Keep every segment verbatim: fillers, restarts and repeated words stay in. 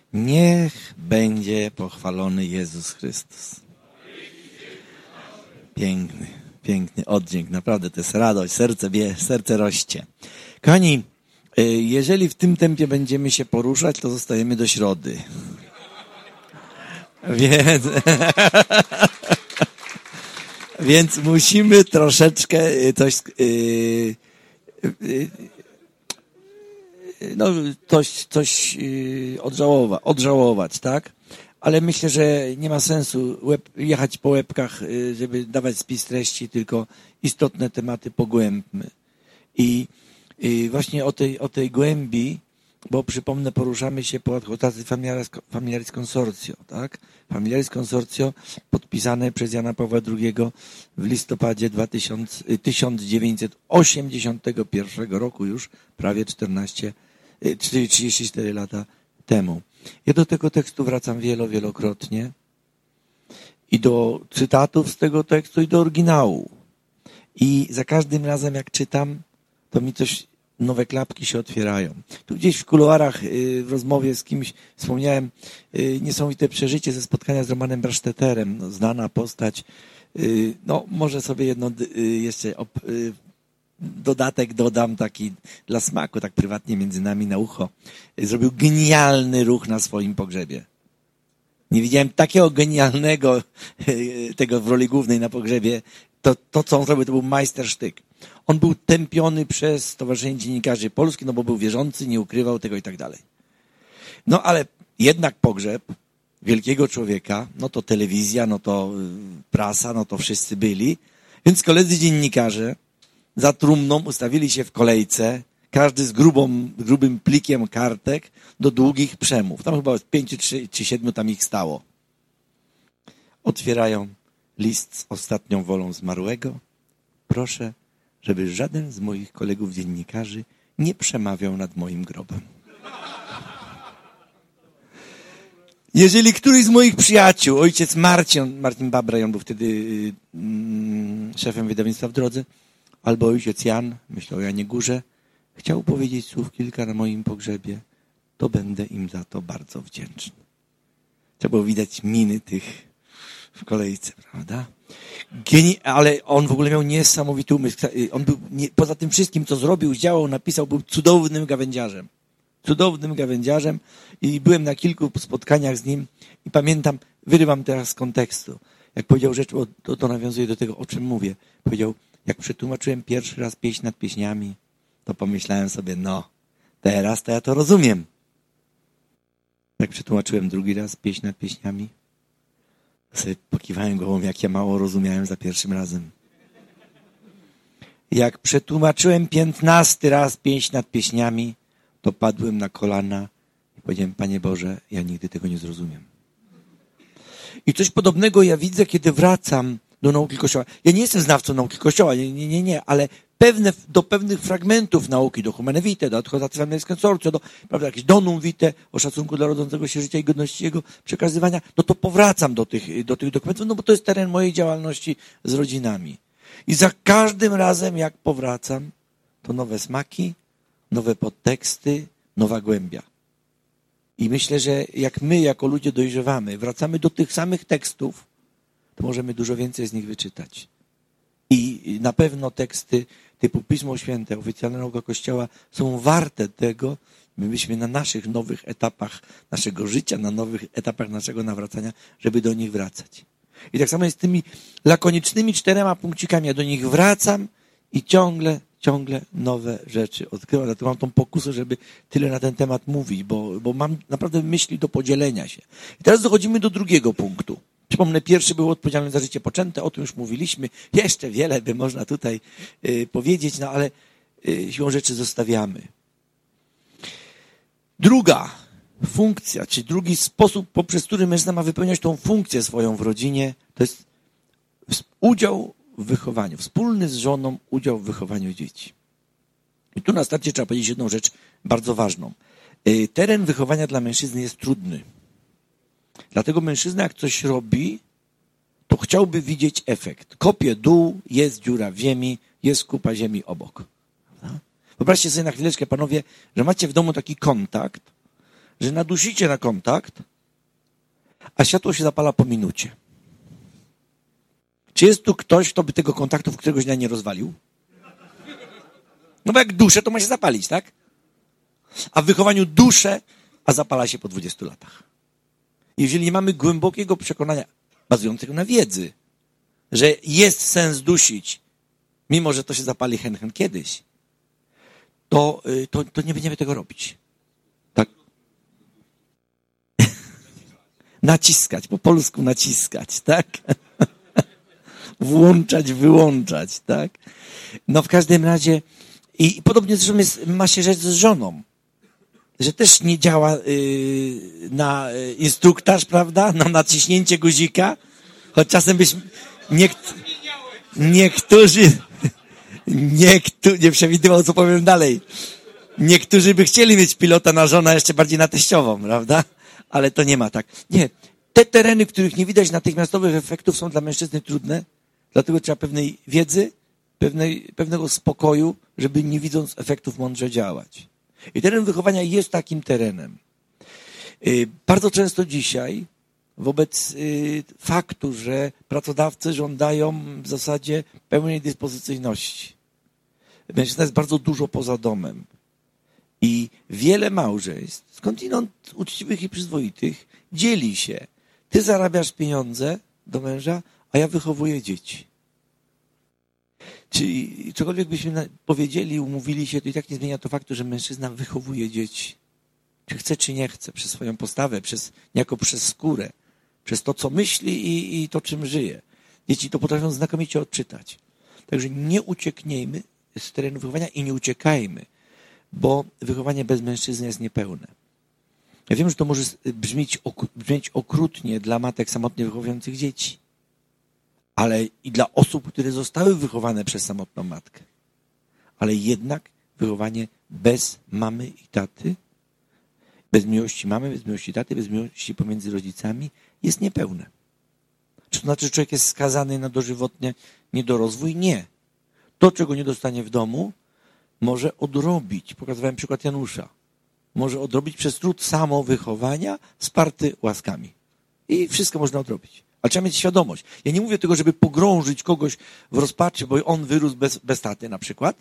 Niech będzie pochwalony Jezus Chrystus. Piękny, piękny oddźwięk, naprawdę to jest radość, serce bie, serce rośnie. Kochani, jeżeli w tym tempie będziemy się poruszać, to zostajemy do środy. Więc, więc musimy troszeczkę coś, yy, yy, no, coś, coś yy, odżałować, odżałować, tak? Ale myślę, że nie ma sensu łeb, jechać po łebkach, yy, żeby dawać spis treści, tylko istotne tematy pogłębmy. I yy, właśnie o tej, o tej głębi, bo przypomnę, poruszamy się po adhortacji Familiaris, Familiaris Consortio, tak? Familiaris Consortio podpisane przez Jana Pawła drugiego w listopadzie tysiąc dziewięćset osiemdziesiątego pierwszego roku, już prawie czternaście, trzydzieści cztery lata temu. Ja do tego tekstu wracam wielo, wielokrotnie i do cytatów z tego tekstu i do oryginału. I za każdym razem jak czytam, to mi coś, nowe klapki się otwierają. Tu gdzieś w kuluarach w rozmowie z kimś wspomniałem niesamowite przeżycie ze spotkania z Romanem Braszteterem, no, znana postać. No może sobie jedno jeszcze dodatek dodam taki dla smaku, tak prywatnie między nami na ucho. Zrobił genialny ruch na swoim pogrzebie. Nie widziałem takiego genialnego tego w roli głównej na pogrzebie. To, to co on zrobił, to był majstersztyk. On był tępiony przez Stowarzyszenie Dziennikarzy Polskich, no bo był wierzący, nie ukrywał tego i tak dalej. No ale jednak pogrzeb wielkiego człowieka, no to telewizja, no to prasa, no to wszyscy byli. Więc koledzy dziennikarze za trumną ustawili się w kolejce, każdy z grubą, grubym plikiem kartek do długich przemów. Tam chyba pięciu czy, czy siedmiu tam ich stało. Otwierają list z ostatnią wolą zmarłego. Proszę, żeby żaden z moich kolegów dziennikarzy nie przemawiał nad moim grobem. Jeżeli któryś z moich przyjaciół, ojciec Marcin, Marcin Babraj, on był wtedy mm, szefem wydawnictwa W Drodze, albo ojciec Jan, myślę o Janie Górze, chciał powiedzieć słów kilka na moim pogrzebie, to będę im za to bardzo wdzięczny. Trzeba było widać miny tych w kolejce, prawda? Geni- ale on w ogóle miał niesamowity umysł. On był, nie, poza tym wszystkim, co zrobił, działał, napisał, był cudownym gawędziarzem. Cudownym gawędziarzem i byłem na kilku spotkaniach z nim i pamiętam, wyrywam teraz z kontekstu, jak powiedział rzecz, bo to, to nawiązuje do tego, o czym mówię. Powiedział, jak przetłumaczyłem pierwszy raz pieśń nad pieśniami, to pomyślałem sobie, no, teraz to ja to rozumiem. Jak przetłumaczyłem drugi raz pieśń nad pieśniami, to sobie pokiwałem głową, jak ja mało rozumiałem za pierwszym razem. Jak przetłumaczyłem piętnasty raz pieśń nad pieśniami, to padłem na kolana i powiedziałem, Panie Boże, ja nigdy tego nie zrozumiem. I coś podobnego ja widzę, kiedy wracam do nauki Kościoła. Ja nie jestem znawcą nauki Kościoła, nie, nie, nie, nie, ale pewne, do pewnych fragmentów nauki, do Humanae Vitae, do adhortacji Familiaris Consortio, do, prawda, jakieś Donum Vitae, o szacunku dla rodzącego się życia i godności jego przekazywania, no to powracam do tych, do tych dokumentów, no bo to jest teren mojej działalności z rodzinami. I za każdym razem, jak powracam, to nowe smaki, nowe podteksty, nowa głębia. I myślę, że jak my, jako ludzie dojrzewamy, wracamy do tych samych tekstów, to możemy dużo więcej z nich wyczytać. I na pewno teksty typu Pismo Święte, oficjalna nauka Kościoła są warte tego, my byśmy na naszych nowych etapach naszego życia, na nowych etapach naszego nawracania, żeby do nich wracać. I tak samo jest z tymi lakonicznymi czterema punkcikami. Ja do nich wracam i ciągle, ciągle nowe rzeczy odkrywam. Dlatego mam tą pokusę, żeby tyle na ten temat mówić, bo, bo mam naprawdę myśli do podzielenia się. I teraz dochodzimy do drugiego punktu. Przypomnę, pierwszy był odpowiedzialny za życie poczęte, o tym już mówiliśmy. Jeszcze wiele by można tutaj y, powiedzieć, no ale y, siłą rzeczy zostawiamy. Druga funkcja, czy drugi sposób, poprzez który mężczyzna ma wypełniać tą funkcję swoją w rodzinie, to jest udział w wychowaniu, wspólny z żoną udział w wychowaniu dzieci. I tu na starcie trzeba powiedzieć jedną rzecz bardzo ważną. Y, teren wychowania dla mężczyzny jest trudny. Dlatego mężczyzna, jak coś robi, to chciałby widzieć efekt. Kopie dół, jest dziura w ziemi, jest kupa ziemi obok. Wyobraźcie sobie na chwileczkę, panowie, że macie w domu taki kontakt, że nadusicie na kontakt, a światło się zapala po minucie. Czy jest tu ktoś, kto by tego kontaktu w któregoś dnia nie rozwalił? No bo jak duszę, to ma się zapalić, tak? A w wychowaniu duszę, a zapala się po dwudziestu latach. Jeżeli nie mamy głębokiego przekonania, bazującego na wiedzy, że jest sens dusić, mimo że to się zapali hen, hen kiedyś, to, to, to nie będziemy tego robić. Tak? Naciskać, po polsku naciskać, tak? Włączać, wyłączać, tak? No w każdym razie, i, i podobnie zresztą jest, ma się rzecz z żoną, że też nie działa yy, na yy, instruktaż, prawda? Na naciśnięcie guzika, choć czasem byśmy, niekt, niektórzy, niektórzy, nie przewidywał, co powiem dalej, niektórzy by chcieli mieć pilota na żonę, jeszcze bardziej na teściową, prawda? Ale to nie ma tak. Nie, te tereny, w których nie widać natychmiastowych efektów, są dla mężczyzny trudne, dlatego trzeba pewnej wiedzy, pewnej, pewnego spokoju, żeby nie widząc efektów mądrze działać. I teren wychowania jest takim terenem. Bardzo często dzisiaj, wobec faktu, że pracodawcy żądają w zasadzie pełnej dyspozycyjności, mężczyzna jest bardzo dużo poza domem. I wiele małżeństw, skądinąd uczciwych i przyzwoitych, dzieli się. Ty zarabiasz pieniądze do męża, a ja wychowuję dzieci. Czyli cokolwiek byśmy powiedzieli, umówili się, to i tak nie zmienia to faktu, że mężczyzna wychowuje dzieci. Czy chce, czy nie chce, przez swoją postawę, przez, niejako przez skórę, przez to, co myśli i, i to, czym żyje. Dzieci to potrafią znakomicie odczytać. Także nie uciekniemy z terenu wychowania i nie uciekajmy, bo wychowanie bez mężczyzny jest niepełne. Ja wiem, że to może brzmieć, brzmieć okrutnie dla matek samotnie wychowujących dzieci, ale i dla osób, które zostały wychowane przez samotną matkę. Ale jednak wychowanie bez mamy i taty, bez miłości mamy, bez miłości taty, bez miłości pomiędzy rodzicami jest niepełne. Czy to znaczy, że człowiek jest skazany na dożywotnie niedorozwój? Nie. To, czego nie dostanie w domu, może odrobić. Pokazywałem przykład Janusza. Może odrobić przez trud samowychowania wsparty łaskami. I wszystko można odrobić. Ale trzeba mieć świadomość. Ja nie mówię tego, żeby pogrążyć kogoś w rozpaczy, bo on wyrósł bez, bez taty na przykład.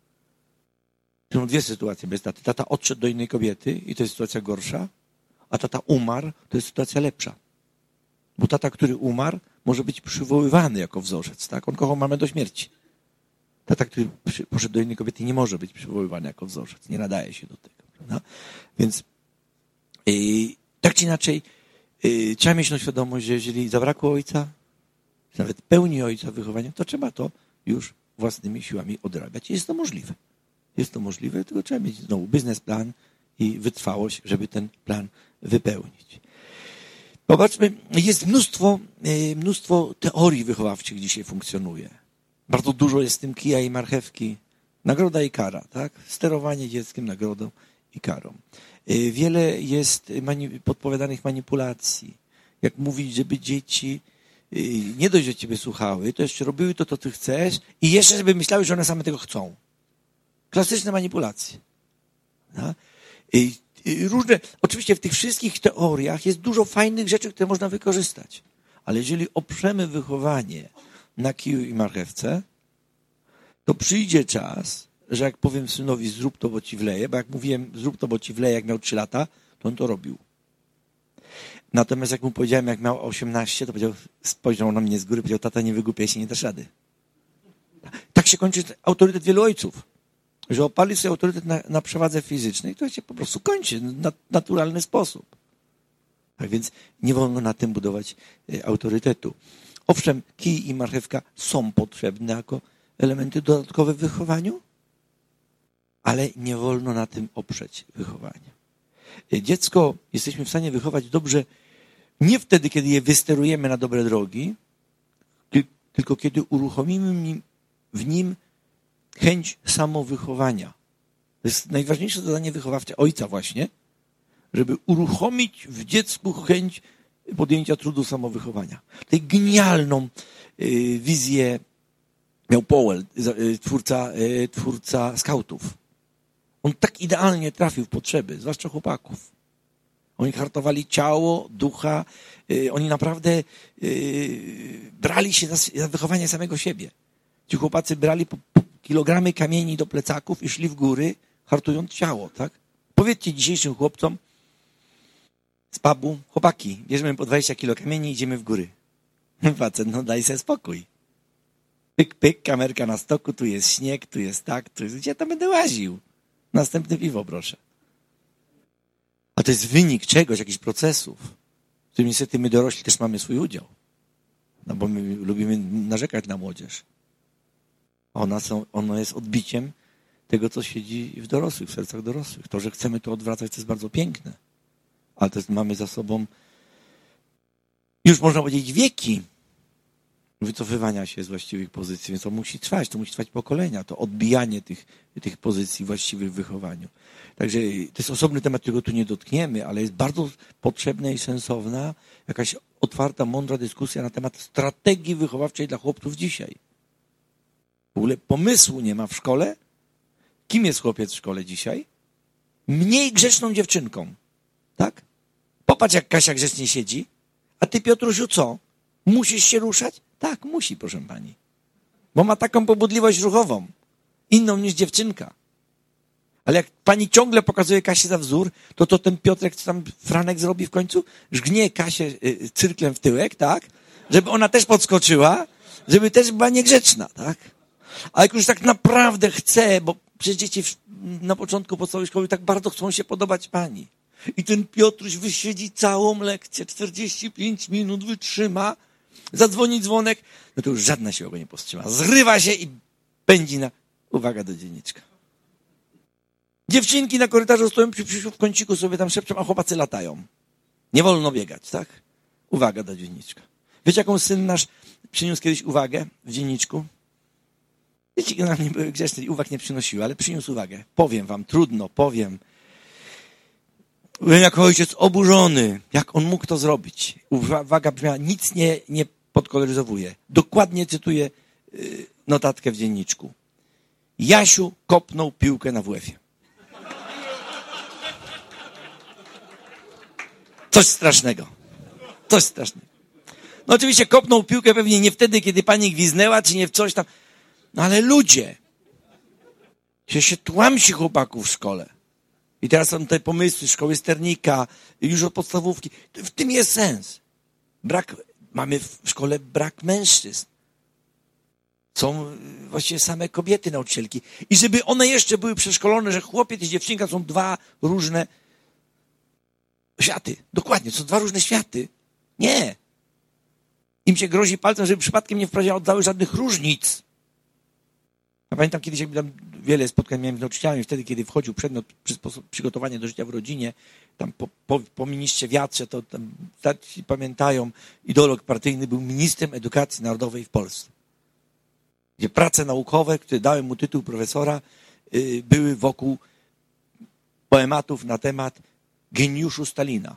Są dwie sytuacje bez taty. Tata odszedł do innej kobiety i to jest sytuacja gorsza, a tata umarł, to jest sytuacja lepsza. Bo tata, który umarł, może być przywoływany jako wzorzec. Tak? On kochał mamę do śmierci. Tata, który poszedł do innej kobiety, nie może być przywoływany jako wzorzec. Nie nadaje się do tego. Prawda? Więc yy, tak czy inaczej yy, trzeba mieć świadomość, że jeżeli zabrakło ojca, nawet pełni ojca wychowania, to trzeba to już własnymi siłami odrabiać. Jest to możliwe. Jest to możliwe, tylko trzeba mieć znowu biznesplan i wytrwałość, żeby ten plan wypełnić. Popatrzmy, jest mnóstwo, yy, mnóstwo teorii wychowawczych dzisiaj funkcjonuje. Bardzo dużo jest w tym kija i marchewki. Nagroda i kara, tak? Sterowanie dzieckiem nagrodą i karą. Wiele jest mani- podpowiadanych manipulacji. Jak mówić, żeby dzieci nie dość, że ciebie słuchały, to jeszcze robiły to, co ty chcesz i jeszcze, żeby myślały, że one same tego chcą. Klasyczne manipulacje. No? I, i różne, oczywiście w tych wszystkich teoriach jest dużo fajnych rzeczy, które można wykorzystać. Ale jeżeli oprzemy wychowanie na kiju i marchewce, to przyjdzie czas, że jak powiem synowi zrób to, bo ci wleje, bo jak mówiłem zrób to, bo ci wleje, jak miał trzy lata, to on to robił. Natomiast jak mu powiedziałem, jak miał osiemnaście, to powiedział, spojrzał na mnie z góry, powiedział, tata, nie wygłupiaj się, nie dasz rady. Tak się kończy autorytet wielu ojców, że opali sobie autorytet na, na przewadze fizycznej, to się po prostu kończy na naturalny sposób. Tak więc nie wolno na tym budować autorytetu. Owszem, kij i marchewka są potrzebne jako elementy dodatkowe w wychowaniu, ale nie wolno na tym oprzeć wychowania. Dziecko jesteśmy w stanie wychować dobrze nie wtedy, kiedy je wysterujemy na dobre drogi, tylko kiedy uruchomimy w nim chęć samowychowania. To jest najważniejsze zadanie wychowawcze ojca właśnie, żeby uruchomić w dziecku chęć podjęcia trudu samowychowania. Tej genialną y, wizję miał Powell, y, twórca, y, twórca skautów. On tak idealnie trafił w potrzeby, zwłaszcza chłopaków. Oni hartowali ciało, ducha. Yy, oni naprawdę yy, brali się za, za wychowanie samego siebie. Ci chłopacy brali po, po kilogramy kamieni do plecaków i szli w góry, hartując ciało, tak? Powiedzcie dzisiejszym chłopcom z pubu, chłopaki, bierzemy po dwadzieścia kilo kamieni i idziemy w góry. Facet, no daj sobie spokój. Pyk, pyk, kamerka na stoku, tu jest śnieg, tu jest tak, tu jest... Gdzie ja tam będę łaził? Następne piwo, proszę. A to jest wynik czegoś, jakichś procesów, w którym niestety my dorośli też mamy swój udział. No bo my lubimy narzekać na młodzież. A ona, są, ona jest odbiciem tego, co siedzi w dorosłych, w sercach dorosłych. To, że chcemy to odwracać, to jest bardzo piękne. Ale to jest, mamy za sobą, już można powiedzieć, wieki wycofywania się z właściwych pozycji, więc to musi trwać, to musi trwać pokolenia, to odbijanie tych, tych pozycji właściwych w wychowaniu. Także to jest osobny temat, którego tu nie dotkniemy, ale jest bardzo potrzebna i sensowna jakaś otwarta, mądra dyskusja na temat strategii wychowawczej dla chłopców dzisiaj. W ogóle pomysłu nie ma w szkole. Kim jest chłopiec w szkole dzisiaj? Mniej grzeczną dziewczynką. Tak? Popatrz, jak Kasia grzecznie siedzi. A ty, Piotrusiu, co? Musisz się ruszać? Tak, musi, proszę pani. Bo ma taką pobudliwość ruchową. Inną niż dziewczynka. Ale jak pani ciągle pokazuje Kasię za wzór, to to ten Piotrek, co tam Franek zrobi w końcu? Żgnie Kasię y, cyrklem w tyłek, tak? Żeby ona też podskoczyła, żeby też była niegrzeczna, tak? A jak już tak naprawdę chce, bo przecież dzieci w, na początku podstawowej szkoły tak bardzo chcą się podobać pani. I ten Piotruś wysiedzi całą lekcję, czterdzieści pięć minut wytrzyma, zadzwoni dzwonek, no to już żadna siła go nie powstrzyma. Zrywa się i pędzi na... Uwaga do dzienniczka. Dziewczynki na korytarzu stoją przy, przy w kąciku sobie tam szepczą, a chłopacy latają. Nie wolno biegać, tak? Uwaga do dzienniczka. Wiecie, jaką syn nasz przyniósł kiedyś uwagę w dzienniczku? Dzieci na mnie były grzeczne i uwag nie przynosiły, ale przyniósł uwagę. Powiem wam, trudno, powiem. Byłem jako ojciec oburzony, jak on mógł to zrobić. Uwaga brzmiała, nic nie, nie podkoloryzowuje. Dokładnie cytuję yy, notatkę w dzienniczku. Jasiu kopnął piłkę na W F-ie. Coś strasznego. Coś strasznego. No oczywiście kopnął piłkę pewnie nie wtedy, kiedy pani gwiznęła, czy nie w coś tam. No ale ludzie. Się, się tłamsi chłopaków w szkole. I teraz są te pomysły szkoły sternika, już od podstawówki. W tym jest sens. Brak, mamy w szkole brak mężczyzn. Są właściwie same kobiety nauczycielki. I żeby one jeszcze były przeszkolone, że chłopiec i dziewczynka są dwa różne światy. Dokładnie, są dwa różne światy. Nie. Im się grozi palcem, żeby przypadkiem nie wprowadzały żadnych różnic. Ja pamiętam kiedyś, jakby tam wiele spotkań miałem z nauczycielami, wtedy, kiedy wchodził przedmiot przygotowania do życia w rodzinie, tam po, po, po ministrze Wiatrze, to tam starsi pamiętają, ideolog partyjny był ministrem edukacji narodowej w Polsce. Gdzie prace naukowe, które dały mu tytuł profesora, yy, były wokół poematów na temat geniuszu Stalina.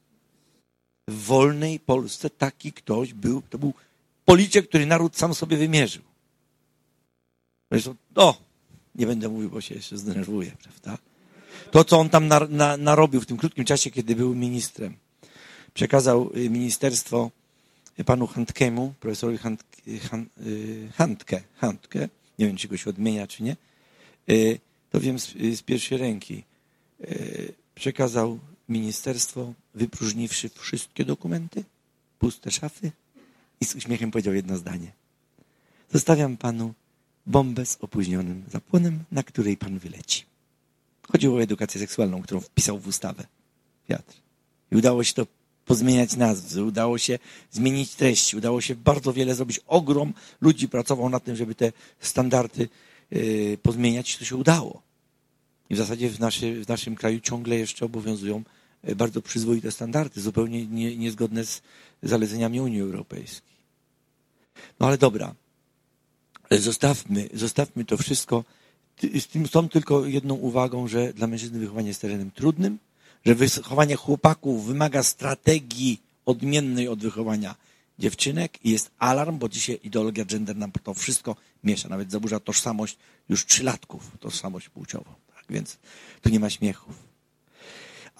W wolnej Polsce taki ktoś był, to był polityk, który naród sam sobie wymierzył. Zresztą, o, nie będę mówił, bo się jeszcze zdenerwuję, prawda? To, co on tam na, na, narobił w tym krótkim czasie, kiedy był ministrem. Przekazał ministerstwo panu Handkemu, profesorowi Hand, Hand, Handke, Handke, nie wiem, czy go się odmienia, czy nie, to wiem z, z pierwszej ręki. Przekazał ministerstwo, wypróżniwszy wszystkie dokumenty, puste szafy i z uśmiechem powiedział jedno zdanie. Zostawiam panu bombę z opóźnionym zapłonem, na której pan wyleci. Chodziło o edukację seksualną, którą wpisał w ustawę Wiatr. I udało się to pozmieniać nazwy, udało się zmienić treści, udało się bardzo wiele zrobić. Ogrom ludzi pracował nad tym, żeby te standardy yy, pozmieniać. To się udało. I w zasadzie w, naszy, w naszym kraju ciągle jeszcze obowiązują bardzo przyzwoite standardy, zupełnie nie, niezgodne z zaleceniami Unii Europejskiej. No ale dobra. Zostawmy, zostawmy to wszystko z tym, z tą tylko jedną uwagą, że dla mężczyzny wychowanie jest terenem trudnym, że wychowanie chłopaków wymaga strategii odmiennej od wychowania dziewczynek i jest alarm, bo dzisiaj ideologia gender nam to wszystko miesza, nawet zaburza tożsamość już trzylatków, tożsamość płciową. Tak? Więc tu nie ma śmiechów.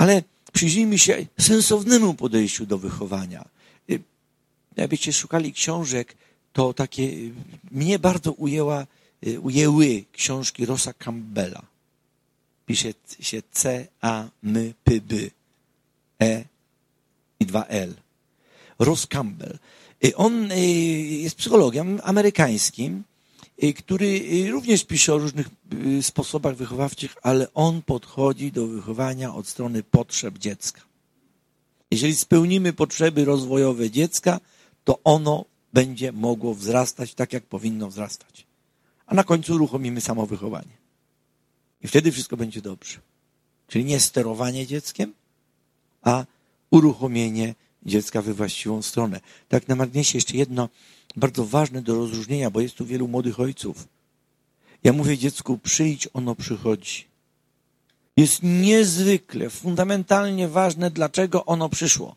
Ale przyjrzyjmy się sensownemu podejściu do wychowania. Jakbyście szukali książek, to takie mnie bardzo ujęła, ujęły książki Rossa Campbella. Pisze się C A M P B E i dwa L. Ross Campbell. On jest psychologiem amerykańskim, który również pisze o różnych sposobach wychowawczych, ale on podchodzi do wychowania od strony potrzeb dziecka. Jeżeli spełnimy potrzeby rozwojowe dziecka, to ono będzie mogło wzrastać tak, jak powinno wzrastać. A na końcu uruchomimy samowychowanie. I wtedy wszystko będzie dobrze. Czyli nie sterowanie dzieckiem, a uruchomienie dziecka we właściwą stronę. Tak na marginesie jeszcze jedno bardzo ważne do rozróżnienia, bo jest tu wielu młodych ojców. Ja mówię dziecku, przyjdź, ono przychodzi. Jest niezwykle, fundamentalnie ważne, dlaczego ono przyszło.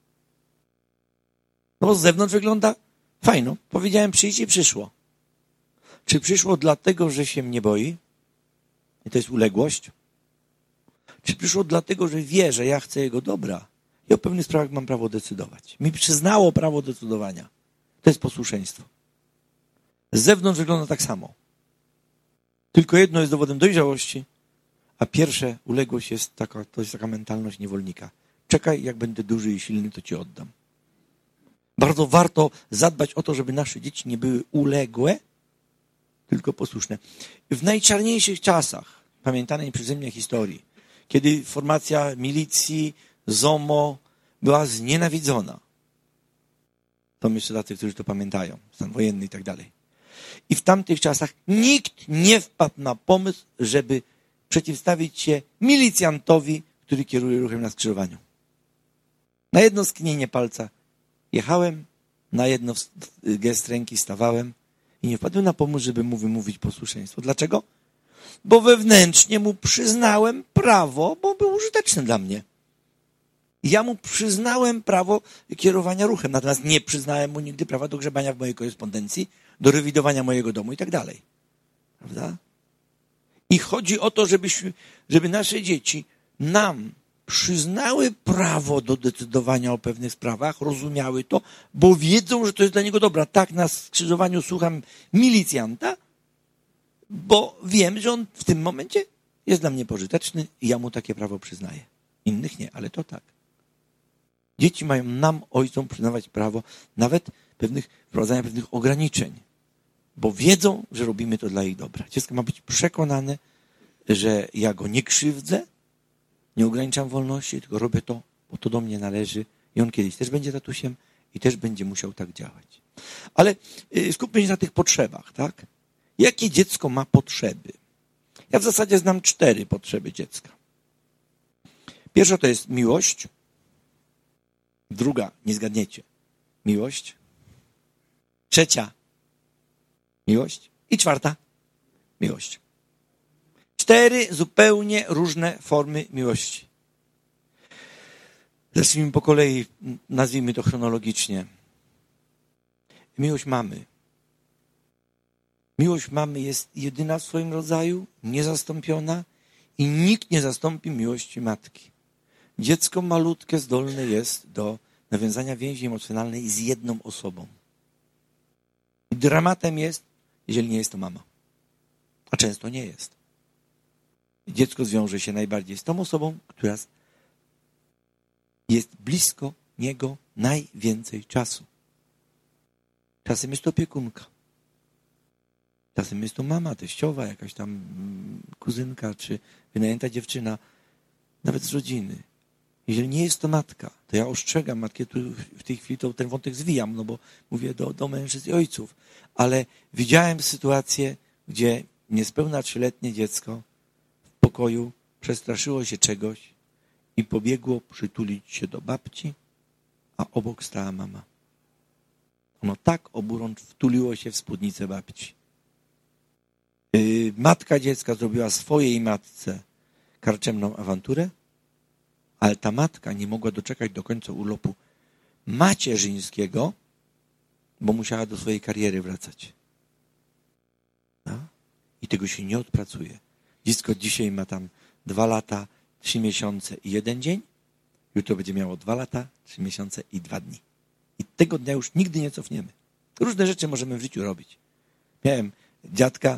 No bo z zewnątrz wygląda fajno. Powiedziałem przyjdź i przyszło. Czy przyszło dlatego, że się mnie boi? I to jest uległość. Czy przyszło dlatego, że wie, że ja chcę jego dobra? I o pewnych sprawach mam prawo decydować. Mi przyznało prawo decydowania. To jest posłuszeństwo. Z zewnątrz wygląda tak samo. Tylko jedno jest dowodem dojrzałości, a pierwsze, uległość jest taka, to jest taka mentalność niewolnika. Czekaj, jak będę duży i silny, to ci oddam. Bardzo warto zadbać o to, żeby nasze dzieci nie były uległe, tylko posłuszne. W najczarniejszych czasach, pamiętanej przeze mnie historii, kiedy formacja milicji, ZOMO była znienawidzona. To myślę dla tych, którzy to pamiętają, stan wojenny i tak dalej. I w tamtych czasach nikt nie wpadł na pomysł, żeby przeciwstawić się milicjantowi, który kieruje ruchem na skrzyżowaniu. Na jedno skinienie palca jechałem, na jedno gest ręki stawałem i nie wpadłem na pomysł, żeby mu wymówić posłuszeństwo. Dlaczego? Bo wewnętrznie mu przyznałem prawo, bo był użyteczny dla mnie. Ja mu przyznałem prawo kierowania ruchem, natomiast nie przyznałem mu nigdy prawa do grzebania w mojej korespondencji, do rewidowania mojego domu i tak dalej. Prawda? I chodzi o to, żebyśmy, żeby nasze dzieci nam przyznały prawo do decydowania o pewnych sprawach, rozumiały to, bo wiedzą, że to jest dla niego dobra. Tak, na skrzyżowaniu słucham milicjanta, bo wiem, że on w tym momencie jest dla mnie pożyteczny i ja mu takie prawo przyznaję. Innych nie, ale to tak. Dzieci mają nam, ojcom, przyznawać prawo nawet pewnych, wprowadzania pewnych ograniczeń, bo wiedzą, że robimy to dla ich dobra. Dziecko ma być przekonane, że ja go nie krzywdzę, nie ograniczam wolności, tylko robię to, bo to do mnie należy i on kiedyś też będzie tatusiem i też będzie musiał tak działać. Ale skupmy się na tych potrzebach, tak? Jakie dziecko ma potrzeby? Ja w zasadzie znam cztery potrzeby dziecka. Pierwsza to jest miłość. Druga, nie zgadniecie, miłość. Trzecia, miłość. I czwarta, miłość. Cztery zupełnie różne formy miłości. Zacznijmy po kolei, nazwijmy to chronologicznie. Miłość mamy. Miłość mamy jest jedyna w swoim rodzaju, niezastąpiona i nikt nie zastąpi miłości matki. Dziecko malutkie zdolne jest do nawiązania więzi emocjonalnej z jedną osobą. I dramatem jest, jeżeli nie jest to mama. A często nie jest. Dziecko zwiąże się najbardziej z tą osobą, która jest blisko niego najwięcej czasu. Czasem jest to opiekunka. Czasem jest to mama, teściowa, jakaś tam kuzynka, czy wynajęta dziewczyna, nawet z rodziny. Jeżeli nie jest to matka, to ja ostrzegam matkę, tu w tej chwili to ten wątek zwijam, no bo mówię do, do mężczyzn i ojców, ale widziałem sytuację, gdzie niespełna trzyletnie dziecko w pokoju przestraszyło się czegoś i pobiegło przytulić się do babci, a obok stała mama. Ono tak oburącz wtuliło się w spódnicę babci. Yy, matka dziecka zrobiła swojej matce karczemną awanturę, ale ta matka nie mogła doczekać do końca urlopu macierzyńskiego, bo musiała do swojej kariery wracać. No? I tego się nie odpracuje. Dziecko dzisiaj ma tam dwa lata, trzy miesiące i jeden dzień, jutro będzie miało dwa lata, trzy miesiące i dwa dni. I tego dnia już nigdy nie cofniemy. Różne rzeczy możemy w życiu robić. Miałem dziadka,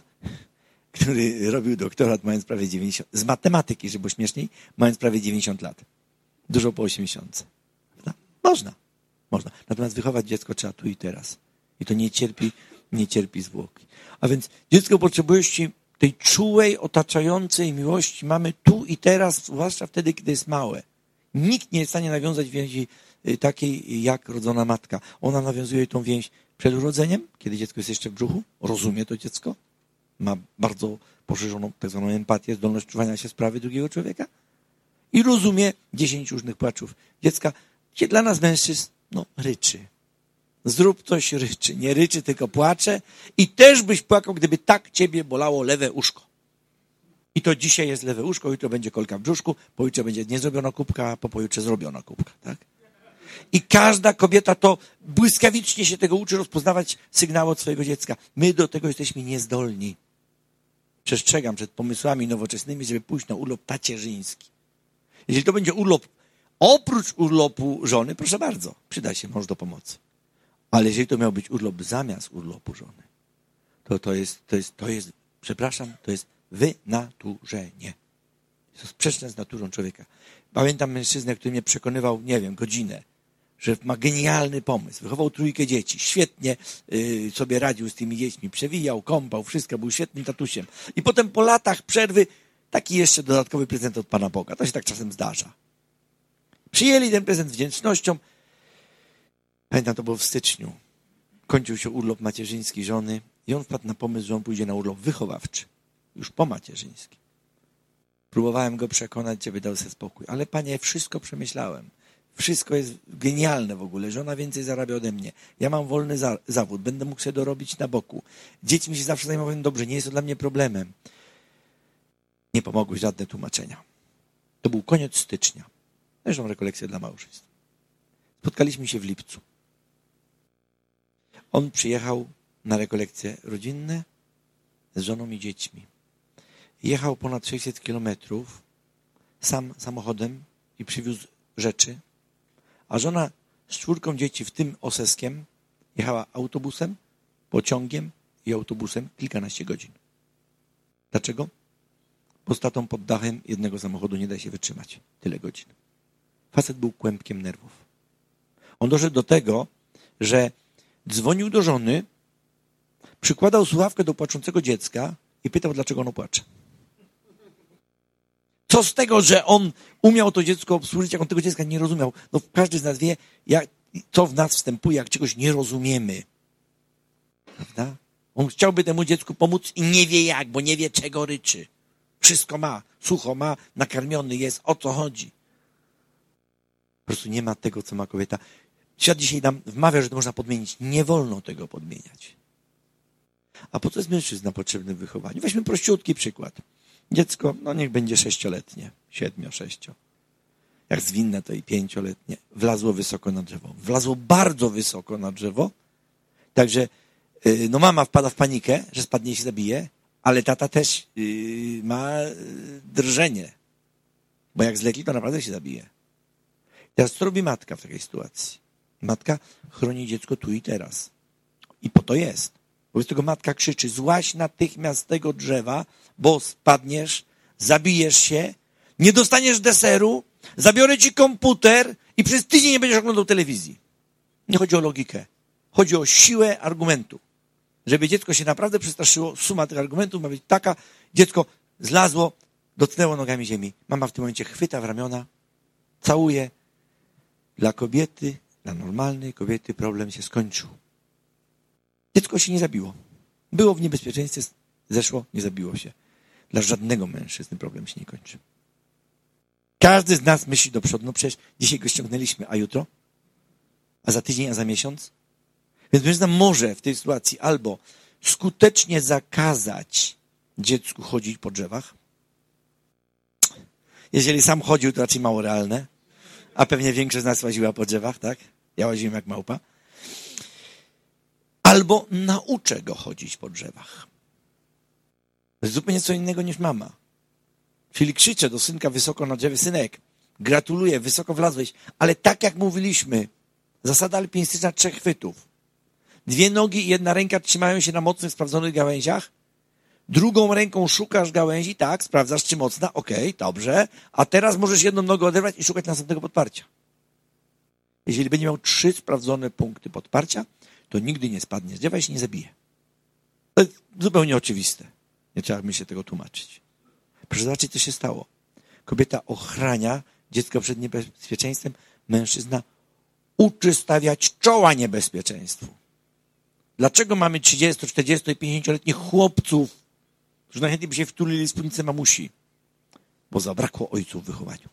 który robił doktorat mając prawie dziewięćdziesiąt, z matematyki, żeby było śmieszniej, mając prawie dziewięćdziesiąt lat. Dużo po osiemdziesiąt. Można, można. Natomiast wychować dziecko trzeba tu i teraz. I to nie cierpi, nie cierpi zwłoki. A więc dziecko potrzebuje tej czułej, otaczającej miłości mamy tu i teraz, zwłaszcza wtedy, kiedy jest małe. Nikt nie jest w stanie nawiązać więzi takiej jak rodzona matka. Ona nawiązuje tą więź przed urodzeniem, kiedy dziecko jest jeszcze w brzuchu, rozumie to dziecko, ma bardzo poszerzoną tak zwaną empatię, zdolność czuwania się sprawy drugiego człowieka i rozumie dziesięć różnych płaczów dziecka, gdzie dla nas mężczyzn, no, ryczy. Zrób coś, ryczy. Nie ryczy, tylko płacze i też byś płakał, gdyby tak ciebie bolało lewe uszko. I to dzisiaj jest lewe uszko, jutro będzie kolka w brzuszku, pojutrze będzie niezrobiona kubka, a po pojutrze zrobiona kubka, tak? I każda kobieta to błyskawicznie się tego uczy rozpoznawać sygnały od swojego dziecka. My do tego jesteśmy niezdolni. Przestrzegam przed pomysłami nowoczesnymi, żeby pójść na urlop tacierzyński. Jeżeli to będzie urlop oprócz urlopu żony, proszę bardzo, przyda się mąż do pomocy. Ale jeżeli to miał być urlop zamiast urlopu żony, to to jest, to jest, to jest, przepraszam, to jest wynaturzenie. Jest to sprzeczne z naturą człowieka. Pamiętam mężczyznę, który mnie przekonywał, nie wiem, godzinę, że ma genialny pomysł. Wychował trójkę dzieci, świetnie yy, sobie radził z tymi dziećmi, przewijał, kąpał, wszystko, był świetnym tatusiem. I potem po latach przerwy taki jeszcze dodatkowy prezent od Pana Boga. To się tak czasem zdarza. Przyjęli ten prezent z wdzięcznością. Pamiętam, to było w styczniu. Kończył się urlop macierzyński żony i on wpadł na pomysł, że on pójdzie na urlop wychowawczy. Już po macierzyńskim. Próbowałem go przekonać, żeby dał sobie spokój. Ale panie, wszystko przemyślałem. Wszystko jest genialne w ogóle. Żona więcej zarabia ode mnie. Ja mam wolny za zawód. Będę mógł sobie dorobić na boku. Dziećmi się zawsze zajmowałem dobrze. Nie jest to dla mnie problemem. Nie pomogły żadne tłumaczenia. To był koniec stycznia. Zresztą rekolekcje dla małżeństw. Spotkaliśmy się w lipcu. On przyjechał na rekolekcje rodzinne z żoną i dziećmi. Jechał ponad sześćset kilometrów sam samochodem i przywiózł rzeczy, a żona z czwórką dzieci, w tym Oseskiem, jechała autobusem, pociągiem i autobusem kilkanaście godzin. Dlaczego? Bo z tatą pod dachem jednego samochodu nie da się wytrzymać tyle godzin. Facet był kłębkiem nerwów. On doszedł do tego, że dzwonił do żony, przykładał słuchawkę do płaczącego dziecka i pytał, dlaczego ono płacze. Co z tego, że on umiał to dziecko obsłużyć, jak on tego dziecka nie rozumiał? No każdy z nas wie, jak, co w nas wstępuje, jak czegoś nie rozumiemy. Prawda? On chciałby temu dziecku pomóc i nie wie jak, bo nie wie, czego ryczy. Wszystko ma, sucho ma, nakarmiony jest, o co chodzi. Po prostu nie ma tego, co ma kobieta. Świat dzisiaj nam wmawia, że to można podmienić. Nie wolno tego podmieniać. A po co jest mężczyzna potrzebny w wychowaniu? Weźmy prościutki przykład. Dziecko, no niech będzie sześcioletnie, siedmio, sześcio. Jak zwinne, to i pięcioletnie. Wlazło wysoko na drzewo. Wlazło bardzo wysoko na drzewo. Także no mama wpada w panikę, że spadnie i się zabije, ale tata też yy, ma drżenie. Bo jak zleci, to naprawdę się zabije. Teraz co robi matka w takiej sytuacji? Matka chroni dziecko tu i teraz. I po to jest. Wobec tego matka krzyczy, złaź natychmiast z tego drzewa, bo spadniesz, zabijesz się, nie dostaniesz deseru, zabiorę ci komputer i przez tydzień nie będziesz oglądał telewizji. Nie chodzi o logikę. Chodzi o siłę argumentu. Żeby dziecko się naprawdę przestraszyło, suma tych argumentów ma być taka, dziecko zlazło, dotknęło nogami ziemi. Mama w tym momencie chwyta w ramiona, całuje. Dla kobiety, dla normalnej kobiety problem się skończył. Dziecko się nie zabiło. Było w niebezpieczeństwie, zeszło, nie zabiło się. Dla żadnego mężczyzny problem się nie kończy. Każdy z nas myśli do przodu. No przecież dzisiaj go ściągnęliśmy, a jutro? A za tydzień, a za miesiąc? Więc mężczyzna może w tej sytuacji albo skutecznie zakazać dziecku chodzić po drzewach. Jeżeli sam chodził, to raczej mało realne. A pewnie większość z nas łaziła po drzewach, tak? Ja łaziłem jak małpa. Albo nauczę go chodzić po drzewach. To jest zupełnie co innego niż mama. Czyli krzyczę do synka wysoko na drzewie, synek, gratuluję, wysoko wlazłeś, ale tak jak mówiliśmy, zasada alpinistyczna trzech chwytów. Dwie nogi i jedna ręka trzymają się na mocnych, sprawdzonych gałęziach. Drugą ręką szukasz gałęzi, tak, sprawdzasz, czy mocna, okej, okay, dobrze. A teraz możesz jedną nogę oderwać i szukać następnego podparcia. Jeżeli będzie miał trzy sprawdzone punkty podparcia, to nigdy nie spadnie z drzewa i się nie zabije. To jest zupełnie oczywiste. Nie trzeba mi się tego tłumaczyć. Proszę zobaczyć, co się stało. Kobieta ochrania dziecko przed niebezpieczeństwem, mężczyzna uczy stawiać czoła niebezpieczeństwu. Dlaczego mamy trzydziesto, czterdziesto i pięćdziesięcioletnich chłopców, którzy najchętniej by się wtulili spódnicę mamusi? Bo zabrakło ojców w wychowaniu.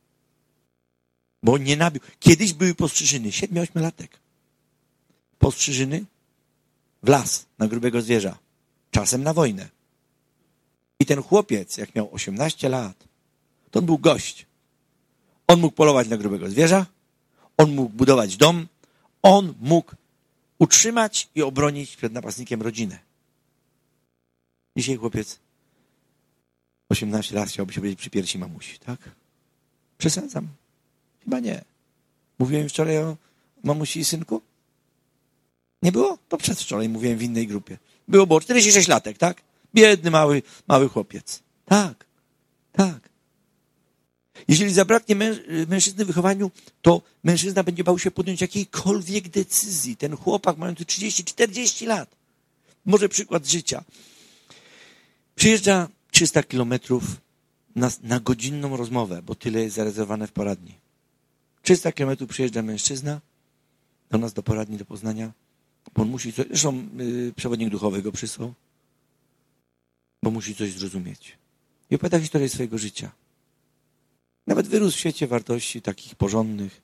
Bo nie nabił. Kiedyś były postrzyżyny, siedmiu, ośmiolatek. Postrzyżyny w las, na grubego zwierza. Czasem na wojnę. I ten chłopiec, jak miał osiemnaście lat, to on był gość. On mógł polować na grubego zwierza, on mógł budować dom, on mógł utrzymać i obronić przed napastnikiem rodzinę. Dzisiaj chłopiec osiemnaście lat chciałby się powiedzieć przy piersi mamusi, tak? Przesadzam. Chyba nie. Mówiłem wczoraj o mamusi i synku? Nie było? To przedwczoraj mówiłem w innej grupie. Było, było czterdzieści sześć latek, tak? Biedny, mały, mały chłopiec. Tak, tak. Jeżeli zabraknie męż, mężczyzny w wychowaniu, to mężczyzna będzie bał się podjąć jakiejkolwiek decyzji. Ten chłopak mający trzydzieści czterdzieści lat. Może przykład życia. Przyjeżdża trzysta kilometrów na, na godzinną rozmowę, bo tyle jest zarezerwowane w poradni. trzysta kilometrów przyjeżdża mężczyzna do nas, do poradni, do Poznania, bo on musi coś, zresztą yy, przewodnik duchowy go przysłał, bo musi coś zrozumieć. I opowiada historię swojego życia. Nawet wyrósł w świecie wartości takich porządnych.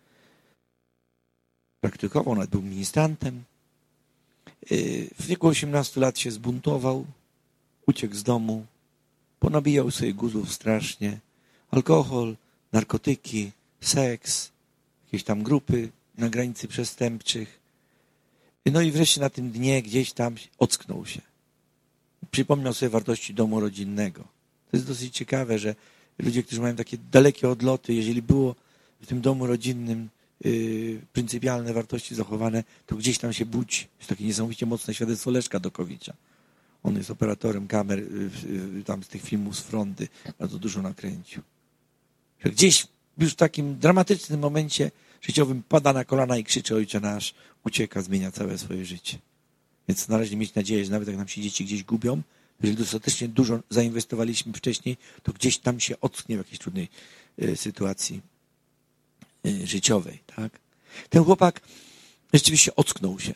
Praktykował, nawet był ministrantem. W wieku osiemnastu lat się zbuntował, uciekł z domu, ponabijał sobie guzów strasznie. Alkohol, narkotyki, seks, jakieś tam grupy na granicy przestępczych. No i wreszcie na tym dnie gdzieś tam ocknął się. Przypomniał sobie wartości domu rodzinnego. To jest dosyć ciekawe, że ludzie, którzy mają takie dalekie odloty, jeżeli było w tym domu rodzinnym yy, pryncypialne wartości zachowane, to gdzieś tam się budzi. Jest takie niesamowicie mocne świadectwo Leszka Dokowicza. On jest operatorem kamer yy, yy, tam z tych filmów z fronty. Bardzo dużo nakręcił. Że gdzieś już w takim dramatycznym momencie życiowym pada na kolana i krzyczy: Ojcze nasz, ucieka, zmienia całe swoje życie. Więc należy mieć nadzieję, że nawet jak nam się dzieci gdzieś gubią, jeżeli dostatecznie dużo zainwestowaliśmy wcześniej, to gdzieś tam się ocknie w jakiejś trudnej y, sytuacji y, życiowej. Tak? Ten chłopak rzeczywiście ocknął się.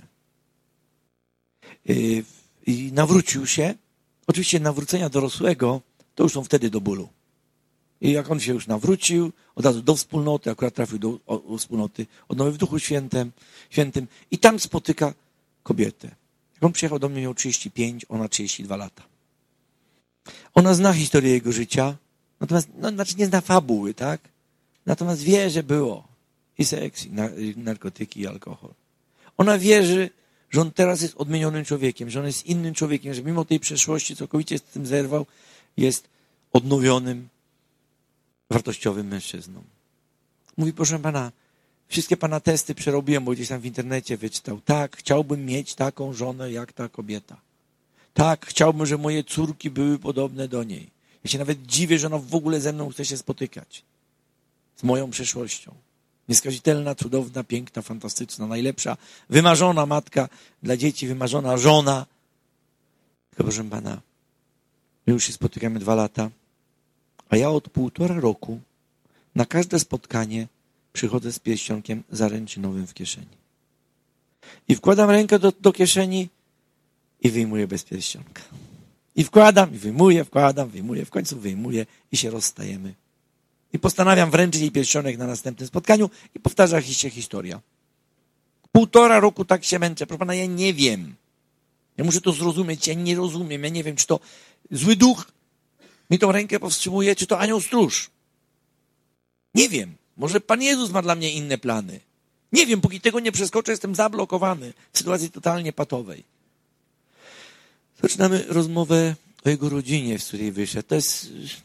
Y, I nawrócił się. Oczywiście nawrócenia dorosłego to już są wtedy do bólu. I jak on się już nawrócił, od razu do wspólnoty, akurat trafił do o, o wspólnoty, odnowy w Duchu Świętym, Świętym i tam spotyka kobietę. Jak on przyjechał do mnie, miał trzydzieści pięć, ona trzydzieści dwa lata. Ona zna historię jego życia, natomiast, no, znaczy nie zna fabuły, tak? Natomiast wie, że było i seks, i narkotyki, i alkohol. Ona wierzy, że on teraz jest odmienionym człowiekiem, że on jest innym człowiekiem, że mimo tej przeszłości całkowicie z tym zerwał, jest odnowionym, wartościowym mężczyzną. Mówi: proszę pana, wszystkie pana testy przerobiłem, bo gdzieś tam w internecie wyczytał. Tak, chciałbym mieć taką żonę jak ta kobieta. Tak, chciałbym, żeby moje córki były podobne do niej. Ja się nawet dziwię, że ona w ogóle ze mną chce się spotykać. Z moją przeszłością. Nieskazitelna, cudowna, piękna, fantastyczna, najlepsza, wymarzona matka dla dzieci, wymarzona żona. Tylko proszę pana, my już się spotykamy dwa lata, a ja od półtora roku na każde spotkanie przychodzę z pierścionkiem zaręczynowym w kieszeni. I wkładam rękę do, do kieszeni i wyjmuję bez pierścionka. I wkładam, i wyjmuję, wkładam, wyjmuję, w końcu wyjmuję i się rozstajemy. I postanawiam wręczyć jej pierścionek na następnym spotkaniu i powtarza się historia. Półtora roku tak się męczę. Proszę pana, ja nie wiem. Ja muszę to zrozumieć, ja nie rozumiem, ja nie wiem, czy to zły duch mi tą rękę powstrzymuje, czy to anioł stróż. Nie wiem. Może Pan Jezus ma dla mnie inne plany. Nie wiem, póki tego nie przeskoczę, jestem zablokowany w sytuacji totalnie patowej. Zaczynamy rozmowę o jego rodzinie, z której wyszedł. To jest, no,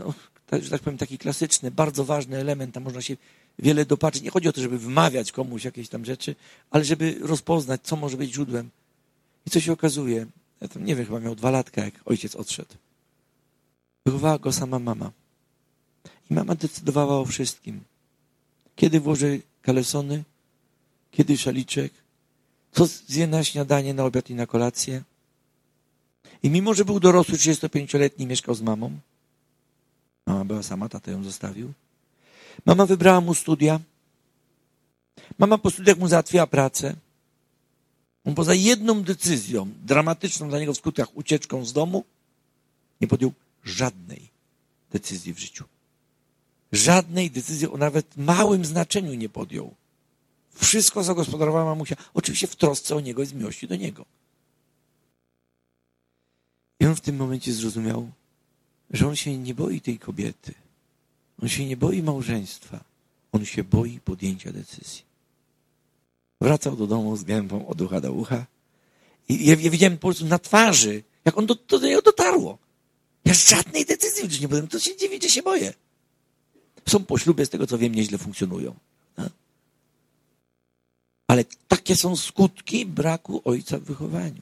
że tak powiem, taki klasyczny, bardzo ważny element, tam można się wiele dopatrzyć. Nie chodzi o to, żeby wymawiać komuś jakieś tam rzeczy, ale żeby rozpoznać, co może być źródłem. I co się okazuje, ja tam nie wiem, chyba miał dwa latka, jak ojciec odszedł. Wychowała go sama mama. I mama decydowała o wszystkim. Kiedy włoży kalesony, kiedy szaliczek, co zje na śniadanie, na obiad i na kolację. I mimo, że był dorosły, trzydziestopięcioletni, mieszkał z mamą, mama była sama, tata ją zostawił. Mama wybrała mu studia. Mama po studiach mu załatwiła pracę. On poza jedną decyzją, dramatyczną dla niego w skutkach, ucieczką z domu, nie podjął żadnej decyzji w życiu. Żadnej decyzji o nawet małym znaczeniu nie podjął. Wszystko zagospodarowała mamusia. Oczywiście w trosce o niego i z miłości do niego. I on w tym momencie zrozumiał, że on się nie boi tej kobiety. On się nie boi małżeństwa. On się boi podjęcia decyzji. Wracał do domu z gębą od ucha do ucha. I ja, ja widziałem po prostu na twarzy, jak on do, do niego dotarło. Ja żadnej decyzji w życiu nie podjąłem. To się dziwi, że się boję. Są po ślubie, z tego co wiem, nieźle funkcjonują. No? Ale takie są skutki braku ojca w wychowaniu.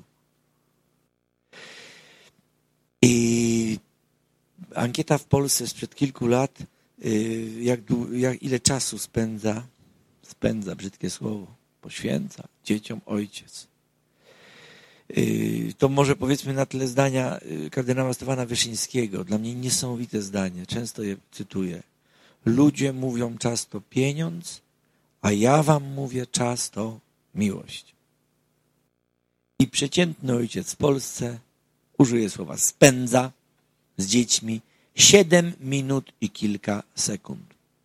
I ankieta w Polsce sprzed kilku lat, jak, jak, ile czasu spędza, spędza, brzydkie słowo, poświęca dzieciom ojciec. To może powiedzmy na tle zdania kardynała Stefana Wyszyńskiego. Dla mnie niesamowite zdanie, często je cytuję. Ludzie mówią czas to pieniądz, a ja wam mówię czas to miłość. I przeciętny ojciec w Polsce użyje słowa spędza z dziećmi siedem minut i kilka sekund.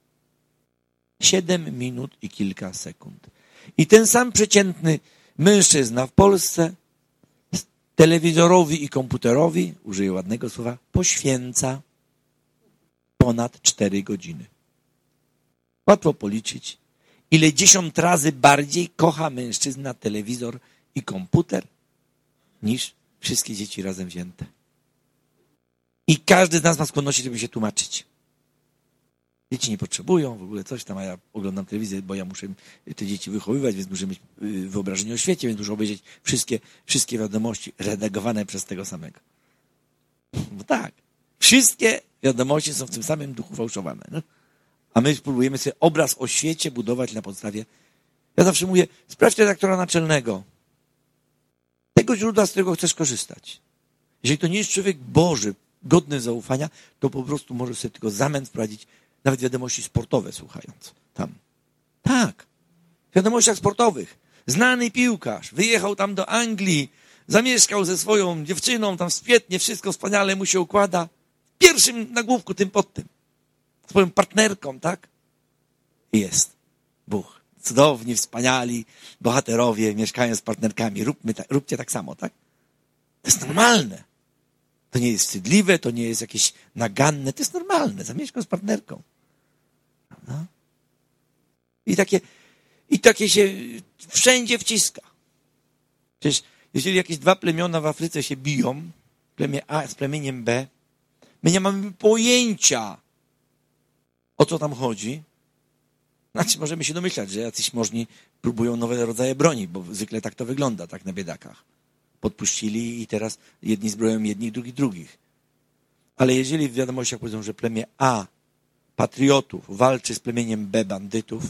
Siedem minut i kilka sekund. I ten sam przeciętny mężczyzna w Polsce telewizorowi i komputerowi, użyję ładnego słowa, poświęca ponad cztery godziny. Łatwo policzyć, ile dziesiąt razy bardziej kocha mężczyzna telewizor i komputer niż wszystkie dzieci razem wzięte. I każdy z nas ma skłonności, żeby się tłumaczyć. Dzieci nie potrzebują w ogóle coś tam, a ja oglądam telewizję, bo ja muszę te dzieci wychowywać, więc muszę mieć wyobrażenie o świecie, więc muszę obejrzeć wszystkie, wszystkie wiadomości redagowane przez tego samego. No tak. Wszystkie wiadomości są w tym samym duchu fałszowane. No? A my próbujemy sobie obraz o świecie budować na podstawie... Ja zawsze mówię, sprawdź redaktora naczelnego. Tego źródła, z którego chcesz korzystać. Jeżeli to nie jest człowiek Boży, godny zaufania, to po prostu możesz sobie tylko zamęt wprowadzić, nawet wiadomości sportowe słuchając tam. Tak, w wiadomościach sportowych. Znany piłkarz wyjechał tam do Anglii, zamieszkał ze swoją dziewczyną, tam świetnie, wszystko wspaniale mu się układa. W pierwszym nagłówku, tym pod tym. Swoją partnerką, tak? I jest Bóg. Cudowni, wspaniali bohaterowie mieszkają z partnerkami. Róbmy ta, róbcie tak samo, tak? To jest normalne. To nie jest wstydliwe, to nie jest jakieś naganne. To jest normalne. Zamieszkał z partnerką. Prawda? I takie, i takie się wszędzie wciska. Przecież jeżeli jakieś dwa plemiona w Afryce się biją, plemię A z plemieniem B, my nie mamy pojęcia, o co tam chodzi. Znaczy, możemy się domyślać, że jacyś możni próbują nowe rodzaje broni, bo zwykle tak to wygląda, tak na biedakach. Podpuścili i teraz jedni zbroją jednych, drugi drugich. Ale jeżeli w wiadomościach powiedzą, że plemię A, patriotów, walczy z plemieniem B, bandytów,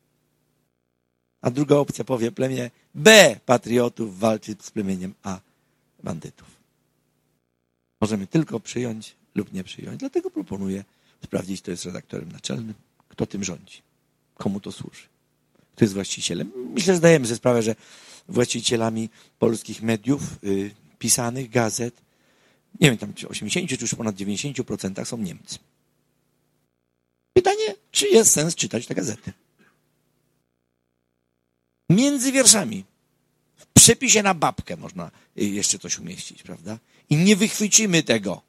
a druga opcja powie, plemię B, patriotów, walczy z plemieniem A, bandytów. Możemy tylko przyjąć lub nie przyjąć. Dlatego proponuję sprawdzić, kto jest redaktorem naczelnym, kto tym rządzi, komu to służy, kto jest właścicielem. Myślę, że zdajemy sobie sprawę, że właścicielami polskich mediów, y, pisanych, gazet, nie wiem, tam osiemdziesiąt czy już ponad dziewięćdziesiąt procent są Niemcy. Pytanie, czy jest sens czytać te gazety? Między wierszami, w przepisie na babkę można jeszcze coś umieścić, prawda? I nie wychwycimy tego.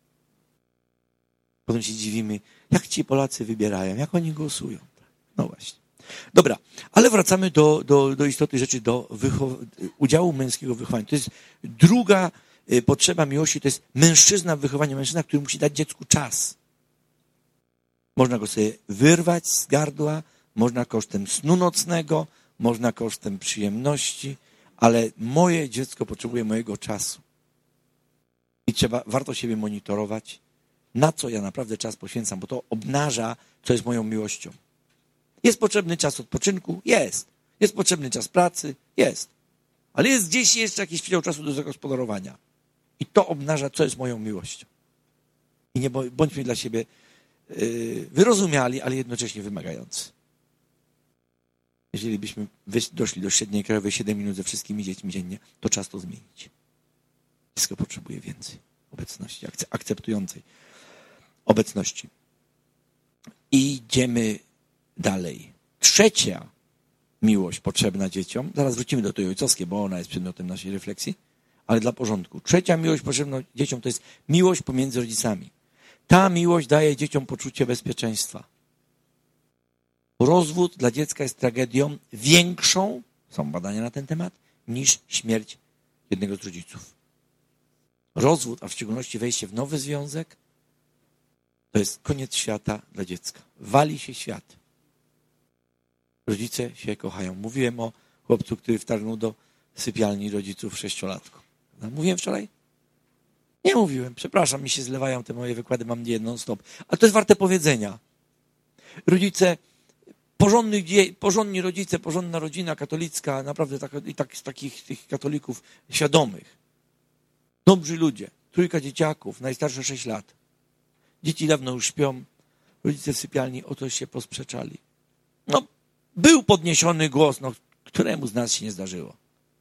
Potem się dziwimy, jak ci Polacy wybierają, jak oni głosują. No właśnie. Dobra, ale wracamy do, do, do istoty rzeczy, do wychow- udziału męskiego w wychowaniu. To jest druga potrzeba miłości, to jest mężczyzna w wychowaniu, mężczyzna, który musi dać dziecku czas. Można go sobie wyrwać z gardła, można kosztem snu nocnego, można kosztem przyjemności, ale moje dziecko potrzebuje mojego czasu. I trzeba, warto siebie monitorować, na co ja naprawdę czas poświęcam, bo to obnaża, co jest moją miłością. Jest potrzebny czas odpoczynku? Jest. Jest potrzebny czas pracy? Jest. Ale jest gdzieś jeszcze jakiś chwilę czasu do zagospodarowania. I to obnaża, co jest moją miłością. I nie bądźmy dla siebie yy, wyrozumiali, ale jednocześnie wymagający. Jeżeli byśmy doszli do średniej krajowej siedem minut ze wszystkimi dziećmi dziennie, to czas to zmienić. Dziecko potrzebuje więcej obecności, akceptującej obecności. I idziemy dalej. Trzecia miłość potrzebna dzieciom, zaraz wrócimy do tej ojcowskiej, bo ona jest przedmiotem naszej refleksji, ale dla porządku. Trzecia miłość potrzebna dzieciom to jest miłość pomiędzy rodzicami. Ta miłość daje dzieciom poczucie bezpieczeństwa. Rozwód dla dziecka jest tragedią większą, są badania na ten temat, niż śmierć jednego z rodziców. Rozwód, a w szczególności wejście w nowy związek, to jest koniec świata dla dziecka. Wali się świat. Rodzice się kochają. Mówiłem o chłopcu, który wtargnął do sypialni rodziców sześciolatku. Mówiłem wczoraj? Nie mówiłem. Przepraszam, mi się zlewają te moje wykłady, mam nie non stop. Ale to jest warte powiedzenia. Rodzice, porządnych, porządni rodzice, porządna rodzina katolicka, naprawdę tak, i tak z takich tych katolików świadomych. Dobrzy ludzie. Trójka dzieciaków, najstarsze sześć lat. Dzieci dawno już śpią. Rodzice w sypialni o to się posprzeczali. No, był podniesiony głos, no, któremu z nas się nie zdarzyło.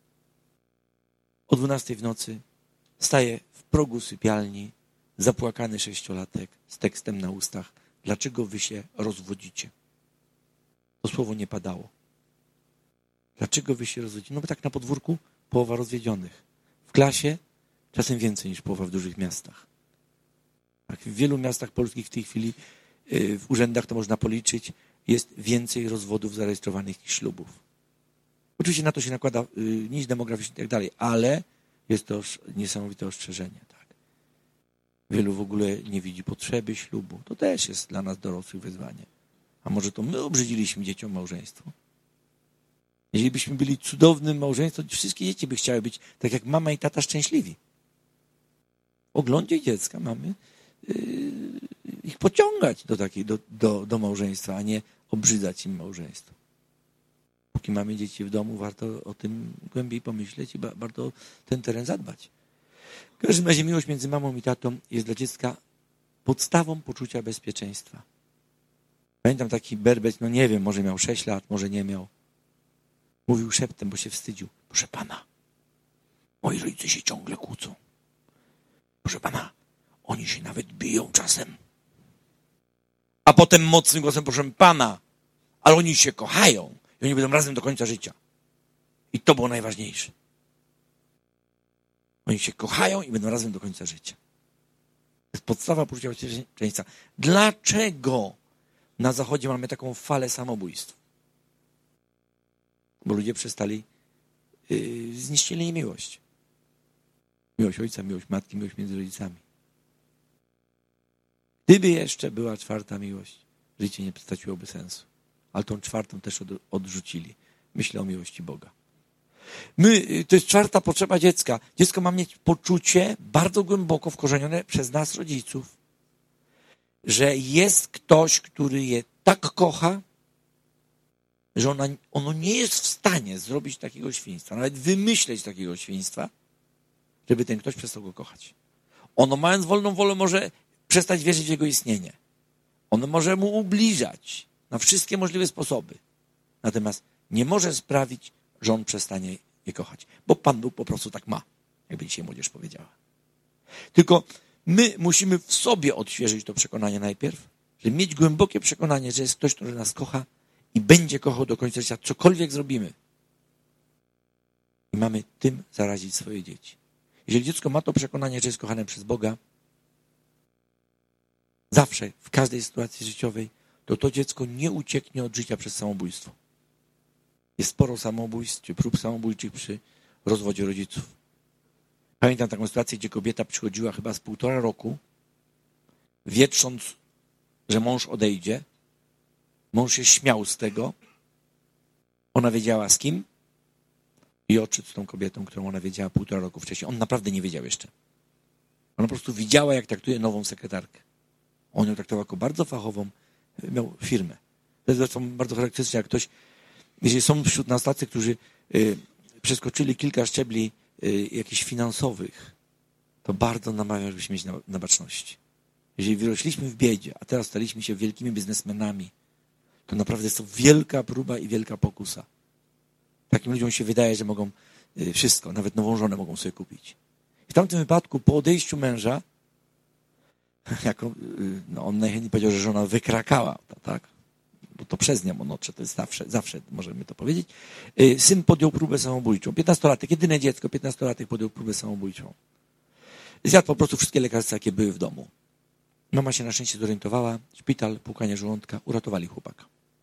O dwunastej w nocy staje w progu sypialni zapłakany sześciolatek z tekstem na ustach. Dlaczego wy się rozwodzicie? To słowo nie padało. Dlaczego wy się rozwodzicie? No bo tak na podwórku połowa rozwiedzionych. W klasie czasem więcej niż połowa w dużych miastach. Tak, w wielu miastach polskich w tej chwili w urzędach to można policzyć, jest więcej rozwodów zarejestrowanych niż ślubów. Oczywiście na to się nakłada niż demograficzny i tak dalej, ale jest to niesamowite ostrzeżenie. Tak. Wielu w ogóle nie widzi potrzeby ślubu. To też jest dla nas dorosłych wyzwanie. A może to my obrzydziliśmy dzieciom małżeństwo? Jeżeli byśmy byli cudownym małżeństwem, to wszystkie dzieci by chciały być tak jak mama i tata szczęśliwi. W oglądzie dziecka mamy yy, ich pociągać do, takiej, do, do, do małżeństwa, a nie obrzydzać im małżeństwo. Póki mamy dzieci w domu, warto o tym głębiej pomyśleć i warto o ten teren zadbać. W każdym razie miłość między mamą i tatą jest dla dziecka podstawą poczucia bezpieczeństwa. Pamiętam taki berbec, no nie wiem, może miał sześć lat, może nie miał. Mówił szeptem, bo się wstydził. Proszę pana, moi rodzice się ciągle kłócą. Proszę pana, oni się nawet biją czasem. A potem mocnym głosem, proszę pana, ale oni się kochają i oni będą razem do końca życia. I to było najważniejsze. Oni się kochają i będą razem do końca życia. To jest podstawa poczucia bezpieczeństwa. Dlaczego na Zachodzie mamy taką falę samobójstw? Bo ludzie przestali, yy, zniszczyli miłość. Miłość ojca, miłość matki, miłość między rodzicami. Gdyby jeszcze była czwarta miłość, życie nie straciłoby sensu. Ale tą czwartą też od, odrzucili. Myślę o miłości Boga. My, to jest czwarta potrzeba dziecka. Dziecko ma mieć poczucie bardzo głęboko wkorzenione przez nas, rodziców, że jest ktoś, który je tak kocha, że ona, ono nie jest w stanie zrobić takiego świństwa, nawet wymyśleć takiego świństwa, żeby ten ktoś przestał go kochać. Ono, mając wolną wolę, może przestać wierzyć w jego istnienie. Ono może mu ubliżać na wszystkie możliwe sposoby. Natomiast nie może sprawić, że on przestanie je kochać. Bo Pan Bóg po prostu tak ma, jakby dzisiaj młodzież powiedziała. Tylko my musimy w sobie odświeżyć to przekonanie najpierw, żeby mieć głębokie przekonanie, że jest ktoś, który nas kocha i będzie kochał do końca życia, cokolwiek zrobimy. I mamy tym zarazić swoje dzieci. Jeżeli dziecko ma to przekonanie, że jest kochane przez Boga, zawsze, w każdej sytuacji życiowej, to to dziecko nie ucieknie od życia przez samobójstwo. Jest sporo samobójstw, czy prób samobójczych przy rozwodzie rodziców. Pamiętam taką sytuację, gdzie kobieta przychodziła chyba z półtora roku, wietrząc że mąż odejdzie. Mąż się śmiał z tego. Ona wiedziała z kim i odszedł z tą kobietą, którą ona wiedziała półtora roku wcześniej. On naprawdę nie wiedział jeszcze. Ona po prostu widziała, jak traktuje nową sekretarkę. On ją traktował jako bardzo fachową, miał firmę. To jest zresztą bardzo charakterystyczne, jak ktoś, jeżeli są wśród nas tacy, którzy y, przeskoczyli kilka szczebli y, jakichś finansowych, to bardzo namawiam, żebyśmy mieć na, na baczności. Jeżeli wyrośliśmy w biedzie, a teraz staliśmy się wielkimi biznesmenami, to naprawdę jest to wielka próba i wielka pokusa. Takim ludziom się wydaje, że mogą y, wszystko, nawet nową żonę mogą sobie kupić. W tamtym wypadku, po odejściu męża, jako, no on najchętniej powiedział, że żona wykrakała, tak? Bo to przez nią on odszedł, to jest zawsze, zawsze możemy to powiedzieć. Syn podjął próbę samobójczą. piętnastolatek, jedyne dziecko, piętnastolatek podjął próbę samobójczą. Zjadł po prostu wszystkie lekarstwa, jakie były w domu. Mama się na szczęście zorientowała, szpital, płukanie żołądka, uratowali chłopaka.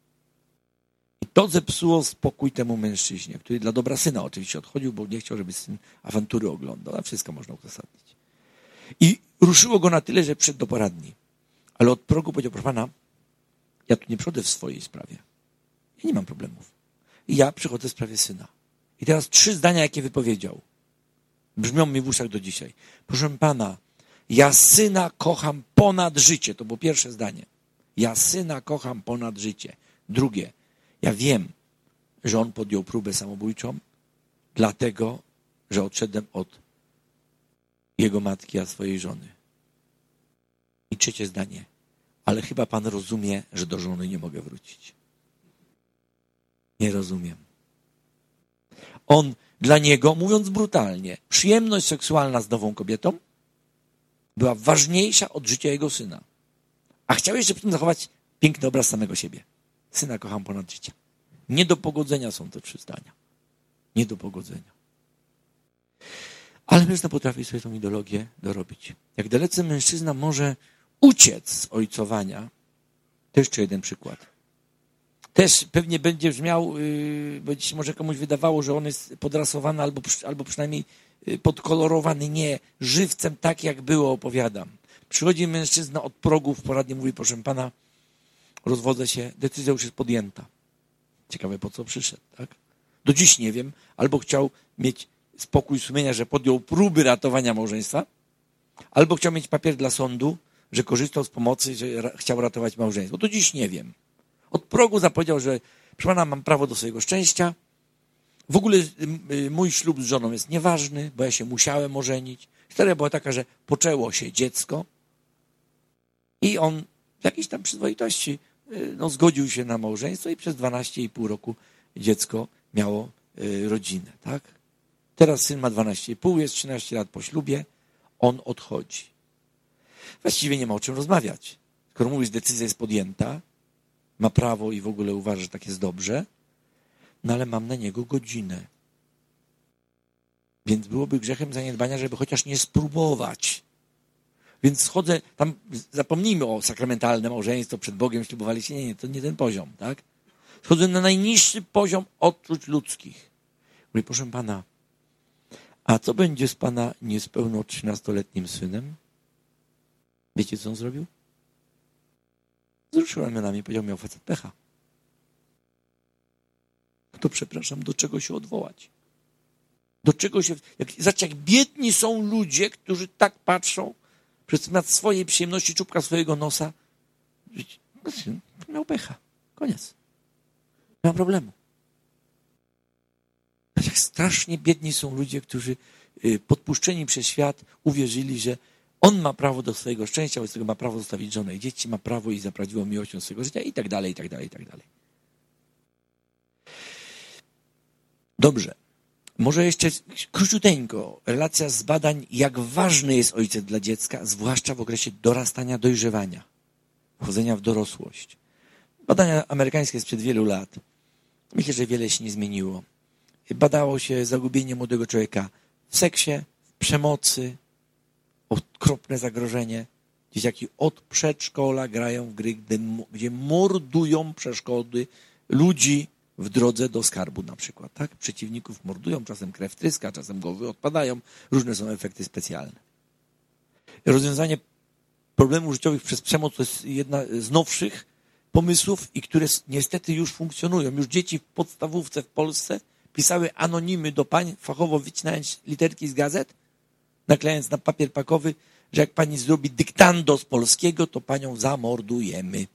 I to zepsuło spokój temu mężczyźnie, który dla dobra syna oczywiście odchodził, bo nie chciał, żeby syn awantury oglądał, a wszystko można uzasadnić. I ruszyło go na tyle, że przyszedł do poradni. Ale od progu powiedział, proszę pana, ja tu nie przychodzę w swojej sprawie. Ja nie mam problemów. I ja przychodzę w sprawie syna. I teraz trzy zdania, jakie wypowiedział, brzmią mi w uszach do dzisiaj. Proszę pana, ja syna kocham ponad życie. To było pierwsze zdanie. Ja syna kocham ponad życie. Drugie, ja wiem, że on podjął próbę samobójczą, dlatego, że odszedłem od jego matki, a swojej żony. I trzecie zdanie. Ale chyba pan rozumie, że do żony nie mogę wrócić. Nie rozumiem. On, dla niego, mówiąc brutalnie, przyjemność seksualna z nową kobietą była ważniejsza od życia jego syna. A chciał jeszcze przy tym zachować piękny obraz samego siebie. Syna kocham ponad życie. Nie do pogodzenia są te trzy zdania. Nie do pogodzenia. Ale mężczyzna potrafi sobie tą ideologię dorobić. Jak dalece mężczyzna może uciec z ojcowania, to jeszcze jeden przykład. Też pewnie będzie brzmiał, yy, będzie się może komuś wydawało, że on jest podrasowany albo, albo przynajmniej podkolorowany. Nie, żywcem tak jak było opowiadam. Przychodzi mężczyzna od progu w poradni, mówi, proszę pana, rozwodzę się, decyzja już jest podjęta. Ciekawe, po co przyszedł, tak? Do dziś nie wiem, albo chciał mieć spokój sumienia, że podjął próby ratowania małżeństwa, albo chciał mieć papier dla sądu, że korzystał z pomocy, że ra- chciał ratować małżeństwo. Do dziś nie wiem. Od progu zapowiedział, że proszę pana, mam prawo do swojego szczęścia. W ogóle y, mój ślub z żoną jest nieważny, bo ja się musiałem ożenić. Historia była taka, że poczęło się dziecko i on w jakiejś tam przyzwoitości y, no, zgodził się na małżeństwo i przez dwanaście i pół roku dziecko miało y, rodzinę. Tak? Teraz syn ma dwanaście i pół, jest trzynaście lat po ślubie, on odchodzi. Właściwie nie ma o czym rozmawiać. Skoro mówisz, decyzja jest podjęta, ma prawo i w ogóle uważa, że tak jest dobrze, no ale mam na niego godzinę. Więc byłoby grzechem zaniedbania, żeby chociaż nie spróbować. Więc schodzę, tam zapomnijmy o sakramentalne małżeństwo, przed Bogiem ślubowali się, nie, nie, to nie ten poziom, tak? Schodzę na najniższy poziom odczuć ludzkich. Mówię, proszę pana, a co będzie z pana niespełna trzynastoletnim synem? Wiecie, co on zrobił? Wzruszył ramionami i powiedział, miał facet pecha. To przepraszam, do czego się odwołać? Do czego się... Jak, zobacz, jak biedni są ludzie, którzy tak patrzą przez pryzmat swojej przyjemności, czubka swojego nosa. Miał pecha. Koniec. Nie ma problemu. Jak strasznie biedni są ludzie, którzy podpuszczeni przez świat uwierzyli, że on ma prawo do swojego szczęścia, wobec tego ma prawo zostawić żonę i dzieci, ma prawo i za prawdziwą miłością swojego życia i tak dalej, i tak dalej, i tak dalej. Dobrze. Może jeszcze króciuteńko relacja z badań, jak ważny jest ojciec dla dziecka, zwłaszcza w okresie dorastania, dojrzewania, wchodzenia w dorosłość. Badania amerykańskie sprzed wielu lat. Myślę, że wiele się nie zmieniło. Badało się zagubienie młodego człowieka w seksie, w przemocy, okropne zagrożenie. Dzieciaki od przedszkola grają w gry, gdzie mordują przeszkody ludzi w drodze do skarbu na przykład. Tak? Przeciwników mordują, czasem krew tryska, czasem głowy odpadają. Różne są efekty specjalne. Rozwiązanie problemów życiowych przez przemoc to jest jedna z nowszych pomysłów i które niestety już funkcjonują. Już dzieci w podstawówce w Polsce pisały anonimy do pań, fachowo wycinając literki z gazet, naklejając na papier pakowy, że jak pani zrobi dyktando z polskiego, to panią zamordujemy.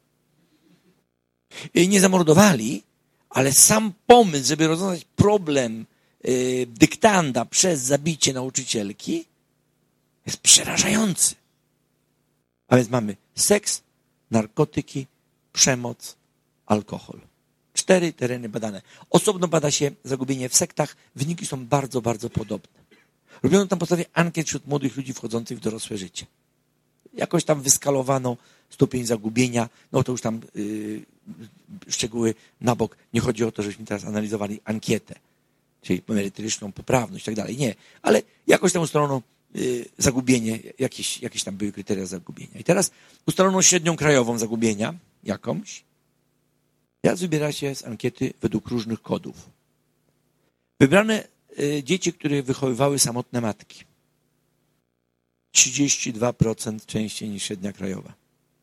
I nie zamordowali, ale sam pomysł, żeby rozwiązać problem yy, dyktanda przez zabicie nauczycielki, jest przerażający. A więc mamy seks, narkotyki, przemoc, alkohol. Cztery tereny badane. Osobno bada się zagubienie w sektach. Wyniki są bardzo, bardzo podobne. Robiono tam na podstawie ankiet wśród młodych ludzi wchodzących w dorosłe życie. Jakoś tam wyskalowano stopień zagubienia. No to już tam yy, szczegóły na bok. Nie chodzi o to, żebyśmy teraz analizowali ankietę, czyli merytoryczną poprawność i tak dalej. Nie. Ale jakoś tam ustalono yy, zagubienie. Jakieś, jakieś tam były kryteria zagubienia. I teraz ustalono średnią krajową zagubienia jakąś. Teraz wybiera się z ankiety według różnych kodów. Wybrane y, dzieci, które wychowywały samotne matki. trzydzieści dwa procent częściej niż średnia krajowa.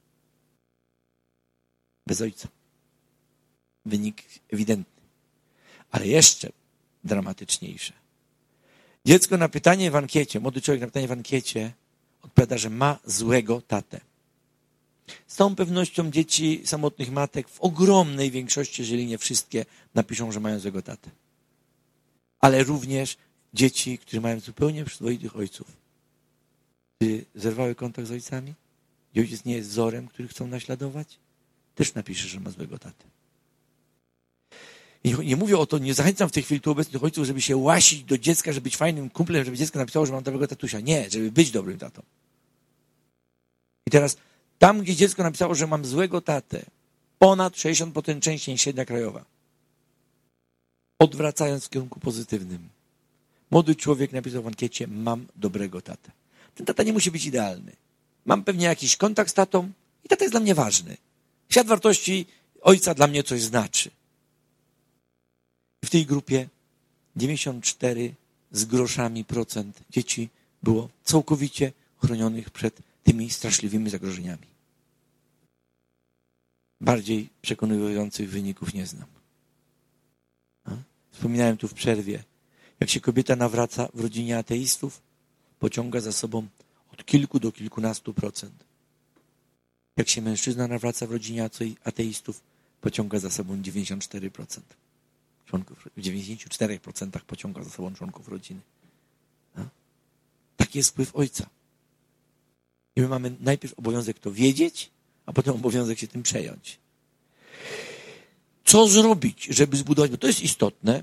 Bez ojca. Wynik ewidentny. Ale jeszcze dramatyczniejsze. Dziecko na pytanie w ankiecie, młody człowiek na pytanie w ankiecie odpowiada, że ma złego tatę. Z całą pewnością dzieci samotnych matek w ogromnej większości, jeżeli nie wszystkie, napiszą, że mają złego tatę. Ale również dzieci, które mają zupełnie przyzwoitych ojców. Czy zerwały kontakt z ojcami? Gdzie ojciec nie jest wzorem, który chcą naśladować? Też napisze, że ma złego tatę. I nie mówię o to, nie zachęcam w tej chwili tu obecnych ojców, żeby się łasić do dziecka, żeby być fajnym kumplem, żeby dziecko napisało, że mam dobrego tatusia. Nie, żeby być dobrym tatą. I teraz tam, gdzie dziecko napisało, że mam złego tatę, ponad sześćdziesiąt procent częściej niż średnia krajowa. Odwracając w kierunku pozytywnym. Młody człowiek napisał w ankiecie, mam dobrego tatę. Ten tata nie musi być idealny. Mam pewnie jakiś kontakt z tatą i tata jest dla mnie ważny. Świat wartości ojca dla mnie coś znaczy. I w tej grupie dziewięćdziesiąt cztery z groszami procent dzieci było całkowicie chronionych przed tymi straszliwymi zagrożeniami. Bardziej przekonujących wyników nie znam. A? Wspominałem tu w przerwie, jak się kobieta nawraca w rodzinie ateistów, pociąga za sobą od kilku do kilkunastu procent. Jak się mężczyzna nawraca w rodzinie ateistów, pociąga za sobą dziewięćdziesiąt cztery procent. Członków, w dziewięćdziesięciu czterech procentach pociąga za sobą członków rodziny. A? Taki jest wpływ ojca. I my mamy najpierw obowiązek to wiedzieć, a potem obowiązek się tym przejąć. Co zrobić, żeby zbudować, bo to jest istotne.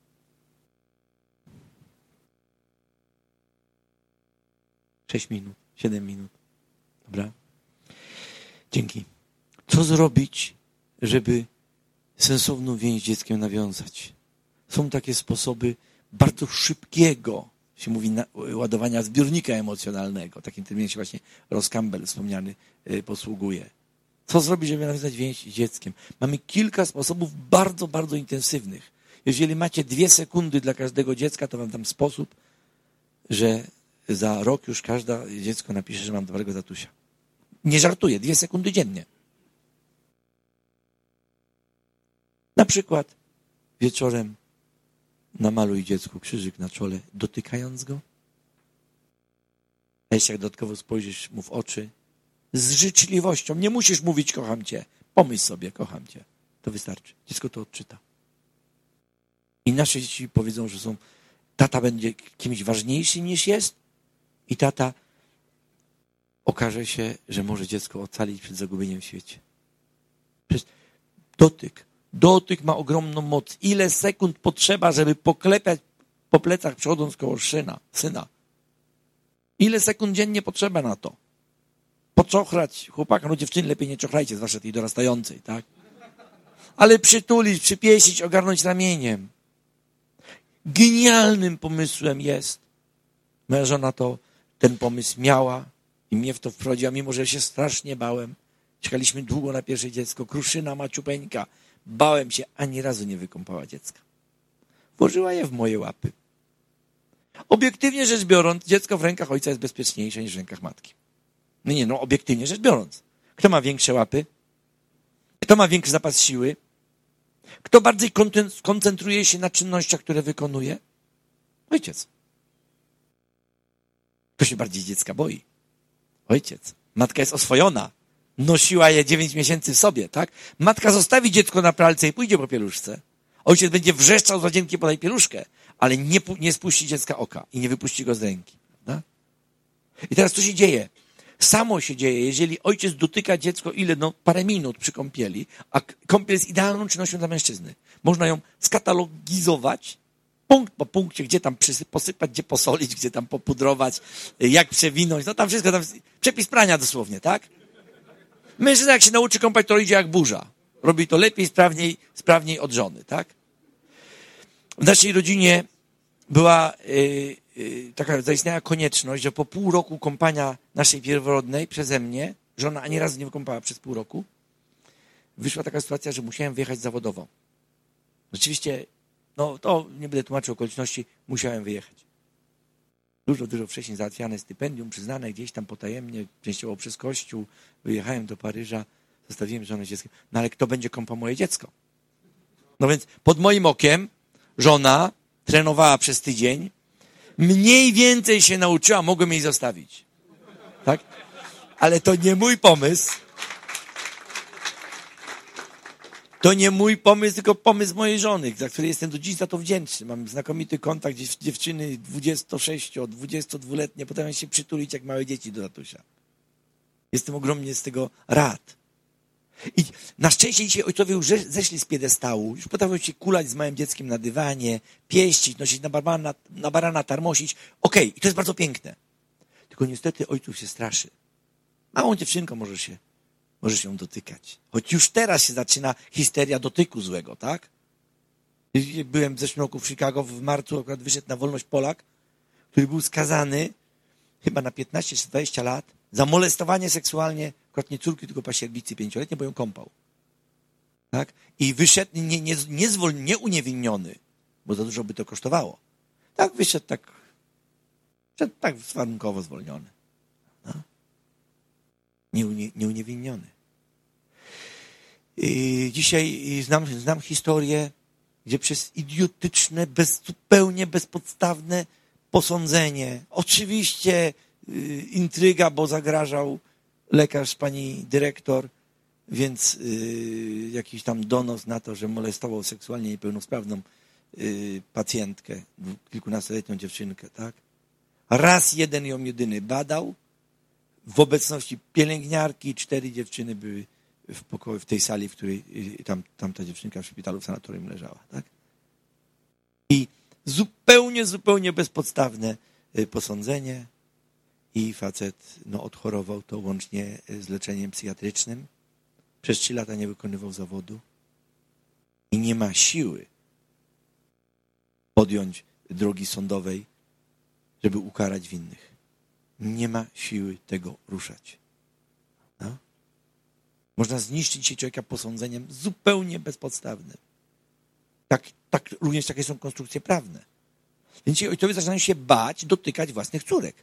Sześć minut, siedem minut. Dobra? Dzięki. Co zrobić, żeby sensowną więź z dzieckiem nawiązać? Są takie sposoby bardzo szybkiego, się mówi, na, ładowania zbiornika emocjonalnego. Takim terminem się właśnie Ross Campbell wspomniany y, posługuje. Co zrobić, żeby nawiązać więź z dzieckiem? Mamy kilka sposobów bardzo, bardzo intensywnych. Jeżeli macie dwie sekundy dla każdego dziecka, to wam dam sposób, że za rok już każde dziecko napisze, że mam dobrego tatusia. Nie żartuję, dwie sekundy dziennie. Na przykład wieczorem namaluj dziecku krzyżyk na czole, dotykając go. A jeszcze jak dodatkowo spojrzysz mu w oczy, z życzliwością, nie musisz mówić kocham cię, pomyśl sobie kocham cię. To wystarczy. Dziecko to odczyta. I nasze dzieci powiedzą, że są, tata będzie kimś ważniejszym niż jest i tata okaże się, że może dziecko ocalić przed zagubieniem w świecie. Przecież dotyk. Dotyk ma ogromną moc. Ile sekund potrzeba, żeby poklepać po plecach przechodząc koło szyna, syna? Ile sekund dziennie potrzeba na to? Poczochrać chłopaka, no dziewczyny lepiej nie czochrajcie, zwłaszcza tej dorastającej, tak? Ale przytulić, przypiesić, ogarnąć ramieniem. Genialnym pomysłem jest. Moja żona to ten pomysł miała i mnie w to wprowadziła, mimo że się strasznie bałem. Czekaliśmy długo na pierwsze dziecko. Kruszyna maciupeńka. Bałem się, ani razu nie wykąpała dziecka. Włożyła je w moje łapy. Obiektywnie rzecz biorąc, dziecko w rękach ojca jest bezpieczniejsze niż w rękach matki. No nie, no obiektywnie rzecz biorąc. Kto ma większe łapy? Kto ma większy zapas siły? Kto bardziej koncentruje się na czynnościach, które wykonuje? Ojciec. Kto się bardziej dziecka boi? Ojciec. Matka jest oswojona. Nosiła je dziewięć miesięcy w sobie, tak? Matka zostawi dziecko na pralce i pójdzie po pieluszce. Ojciec będzie wrzeszczał z łazienki, podaj pieluszkę, ale nie, nie spuści dziecka oka i nie wypuści go z ręki. Prawda? I teraz co się dzieje? Samo się dzieje, jeżeli ojciec dotyka dziecko ile? No parę minut przy kąpieli, a kąpiel jest idealną czynnością dla mężczyzny. Można ją skatalogizować punkt po punkcie, gdzie tam posypać, gdzie posolić, gdzie tam popudrować, jak przewinąć, no tam wszystko, tam przepis prania dosłownie, tak? Mężczyzna jak się nauczy kąpać, to idzie jak burza. Robi to lepiej, sprawniej, sprawniej od żony, tak? W naszej rodzinie była yy, yy, taka zaistniała konieczność, że po pół roku kąpania naszej pierworodnej przeze mnie, żona ani razu nie wykąpała przez pół roku, wyszła taka sytuacja, że musiałem wyjechać zawodowo. Rzeczywiście, no to nie będę tłumaczył okoliczności, musiałem wyjechać. Dużo, dużo wcześniej załatwiane stypendium, przyznane gdzieś tam potajemnie, częściowo przez kościół. Wyjechałem do Paryża, zostawiłem żonę z dzieckiem. No ale kto będzie kąpał moje dziecko? No więc pod moim okiem żona trenowała przez tydzień, mniej więcej się nauczyła, mogłem jej zostawić. Tak? Ale to nie mój pomysł. To nie mój pomysł, tylko pomysł mojej żony, za który jestem do dziś za to wdzięczny. Mam znakomity kontakt, gdzieś dziewczyny dwudziestosześcio, dwudziestodwuletnie, potrafią się przytulić jak małe dzieci do tatusia. Jestem ogromnie z tego rad. I na szczęście dzisiaj ojcowie już zeszli z piedestału, już potrafią się kulać z małym dzieckiem na dywanie, pieścić, nosić na barana, na barana tarmosić. Okej, okay, i to jest bardzo piękne. Tylko niestety ojców się straszy. Małą dziewczynką może się Możesz ją dotykać. Choć już teraz się zaczyna histeria dotyku złego, tak? Byłem w zeszłym roku w Chicago, w marcu akurat wyszedł na wolność Polak, który był skazany chyba na piętnaście czy dwadzieścia lat za molestowanie seksualnie, akurat nie córki, tylko pasierbicy pięcioletniej, bo ją kąpał. Tak? I wyszedł nie, nie, nie, zwol, nie uniewinniony, bo za dużo by to kosztowało. Tak, wyszedł tak, tak warunkowo zwolniony. No? Nieuniewinniony. Dzisiaj znam, znam historię, gdzie przez idiotyczne, bez, zupełnie bezpodstawne posądzenie, oczywiście yy, intryga, bo zagrażał lekarz pani dyrektor, więc yy, jakiś tam donos na to, że molestował seksualnie niepełnosprawną yy, pacjentkę, kilkunastoletnią dziewczynkę, tak? Raz jeden ją jedyny badał, w obecności pielęgniarki, cztery dziewczyny były w pokoju, w tej sali, w której tam, tam ta dziewczynka w szpitalu, w sanatorium leżała. Tak? I zupełnie, zupełnie bezpodstawne posądzenie i facet no, odchorował to łącznie z leczeniem psychiatrycznym. Przez trzy lata nie wykonywał zawodu i nie ma siły podjąć drogi sądowej, żeby ukarać winnych. Nie ma siły tego ruszać. No? Można zniszczyć się człowieka posądzeniem zupełnie bezpodstawnym. Tak, tak, również takie są konstrukcje prawne. Więc ci ojcowie zaczynają się bać dotykać własnych córek.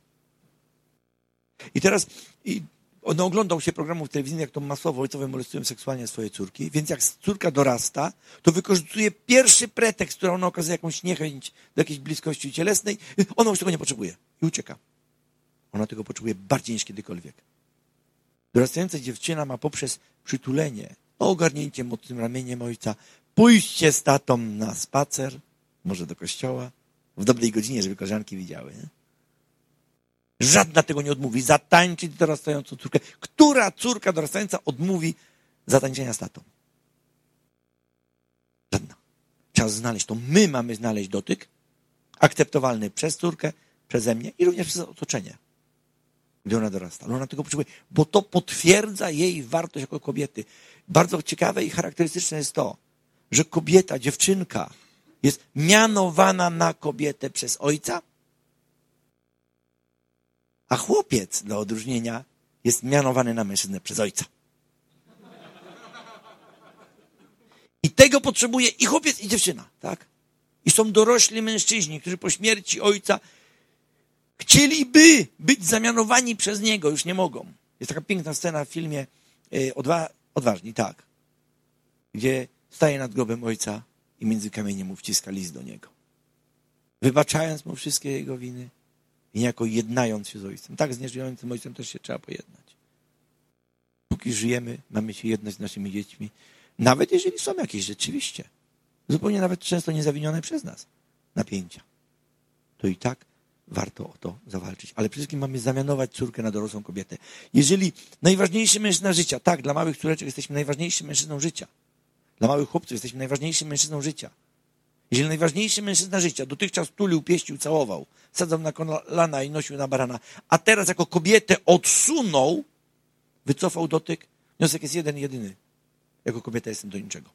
I teraz i on oglądał się programów telewizyjnych, jak to masowo ojcowie molestują seksualnie swoje córki, więc jak córka dorasta, to wykorzystuje pierwszy pretekst, który ona okazuje jakąś niechęć do jakiejś bliskości cielesnej, ona już tego nie potrzebuje i ucieka. Ona tego potrzebuje bardziej niż kiedykolwiek. Dorastająca dziewczyna ma poprzez przytulenie, ogarnięcie mocnym ramieniem ojca, pójście z tatą na spacer, może do kościoła, w dobrej godzinie, żeby koleżanki widziały. Nie? Żadna tego nie odmówi. Zatańczyć dorastającą córkę. Która córka dorastająca odmówi zatańczenia z tatą? Żadna. Trzeba znaleźć to. My mamy znaleźć dotyk akceptowalny przez córkę, przeze mnie i również przez otoczenie, gdy ona dorasta. Ale ona tego potrzebuje, bo to potwierdza jej wartość jako kobiety. Bardzo ciekawe i charakterystyczne jest to, że kobieta, dziewczynka jest mianowana na kobietę przez ojca, a chłopiec dla odróżnienia jest mianowany na mężczyznę przez ojca. I tego potrzebuje i chłopiec, i dziewczyna, tak? I są dorośli mężczyźni, którzy po śmierci ojca chcieliby być zamianowani przez niego, już nie mogą. Jest taka piękna scena w filmie yy, Odwa- Odważni, tak, gdzie staje nad grobem ojca i między kamieniem mu wciska list do niego. Wybaczając mu wszystkie jego winy i niejako jednając się z ojcem. Tak, z nieżyjącym ojcem też się trzeba pojednać. Póki żyjemy, mamy się jednać z naszymi dziećmi, nawet jeżeli są jakieś rzeczywiście, zupełnie nawet często niezawinione przez nas napięcia. To i tak warto o to zawalczyć. Ale przede wszystkim mamy zamianować córkę na dorosłą kobietę. Jeżeli najważniejszy mężczyzna życia, tak, dla małych córeczek jesteśmy najważniejszym mężczyzną życia. Dla małych chłopców jesteśmy najważniejszym mężczyzną życia. Jeżeli najważniejszy mężczyzna życia dotychczas tulił, pieścił, całował, sadzał na kolana i nosił na barana, a teraz jako kobietę odsunął, wycofał dotyk, wniosek jest jeden, jedyny. Jako kobieta jestem do niczego.